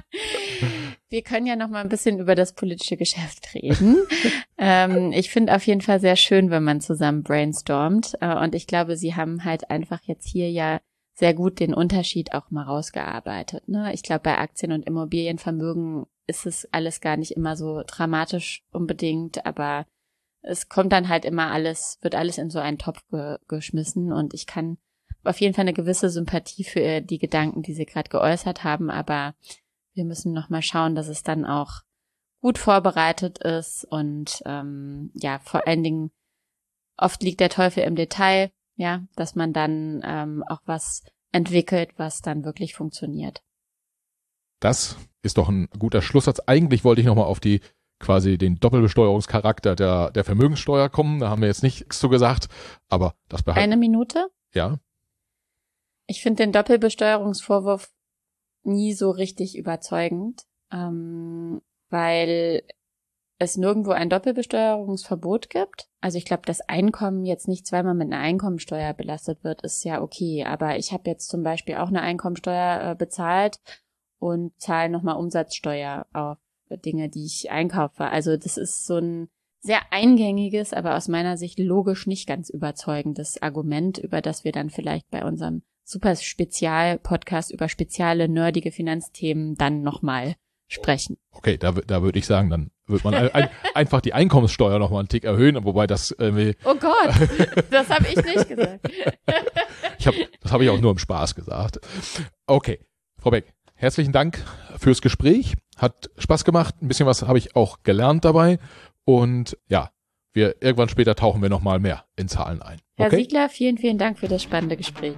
Wir können ja noch mal ein bisschen über das politische Geschäft reden. ähm, ich finde auf jeden Fall sehr schön, wenn man zusammen brainstormt. Äh, und ich glaube, Sie haben halt einfach jetzt hier ja sehr gut den Unterschied auch mal rausgearbeitet. Ne? Ich glaube, bei Aktien- und Immobilienvermögen ist es alles gar nicht immer so dramatisch unbedingt, aber es kommt dann halt immer alles, wird alles in so einen Topf ge- geschmissen und ich kann auf jeden Fall eine gewisse Sympathie für die Gedanken, die Sie gerade geäußert haben, aber wir müssen noch mal schauen, dass es dann auch gut vorbereitet ist und ähm, ja, vor allen Dingen oft liegt der Teufel im Detail, ja, dass man dann ähm, auch was entwickelt, was dann wirklich funktioniert. Das ist doch ein guter Schlusssatz. Eigentlich wollte ich nochmal auf die quasi den Doppelbesteuerungscharakter der der Vermögenssteuer kommen. Da haben wir jetzt nichts zu gesagt, aber das behalten. Eine Minute? Ja. Ich finde den Doppelbesteuerungsvorwurf nie so richtig überzeugend, ähm, weil es nirgendwo ein Doppelbesteuerungsverbot gibt. Also ich glaube, dass Einkommen jetzt nicht zweimal mit einer Einkommensteuer belastet wird, ist ja okay. Aber ich habe jetzt zum Beispiel auch eine Einkommensteuer äh, bezahlt und zahle nochmal Umsatzsteuer auf Dinge, die ich einkaufe. Also das ist so ein sehr eingängiges, aber aus meiner Sicht logisch nicht ganz überzeugendes Argument, über das wir dann vielleicht bei unserem super Spezial-Podcast über spezielle, nerdige Finanzthemen dann nochmal sprechen. Okay, da, da würde ich sagen, dann wird man ein, einfach die Einkommenssteuer nochmal einen Tick erhöhen, wobei das irgendwie... Oh Gott, das habe ich nicht gesagt. ich hab, das habe ich auch nur im Spaß gesagt. Okay, Frau Beck, herzlichen Dank fürs Gespräch. Hat Spaß gemacht. Ein bisschen was habe ich auch gelernt dabei. Und ja, wir irgendwann später tauchen wir nochmal mehr in Zahlen ein. Herr Okay? Siegler, vielen, vielen Dank für das spannende Gespräch.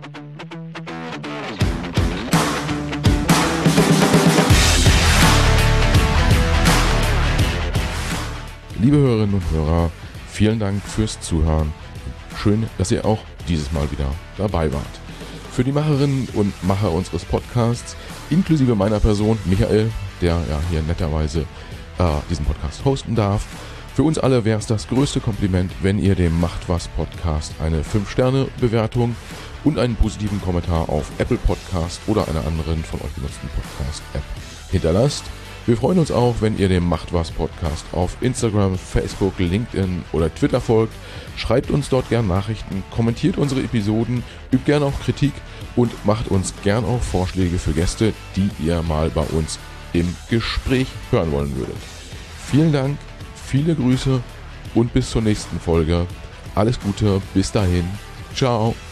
Liebe Hörerinnen und Hörer, vielen Dank fürs Zuhören. Schön, dass ihr auch dieses Mal wieder dabei wart. Für die Macherinnen und Macher unseres Podcasts, inklusive meiner Person, Michael, der ja hier netterweise äh, diesen Podcast hosten darf, für uns alle wäre es das größte Kompliment, wenn ihr dem Macht was Podcast eine fünf Sterne Bewertung und einen positiven Kommentar auf Apple Podcast oder einer anderen von euch genutzten Podcast-App hinterlasst. Wir freuen uns auch, wenn ihr dem Macht was Podcast auf Instagram, Facebook, LinkedIn oder Twitter folgt. Schreibt uns dort gern Nachrichten, kommentiert unsere Episoden, übt gern auch Kritik und macht uns gern auch Vorschläge für Gäste, die ihr mal bei uns im Gespräch hören wollen würdet. Vielen Dank, viele Grüße und bis zur nächsten Folge. Alles Gute, bis dahin. Ciao.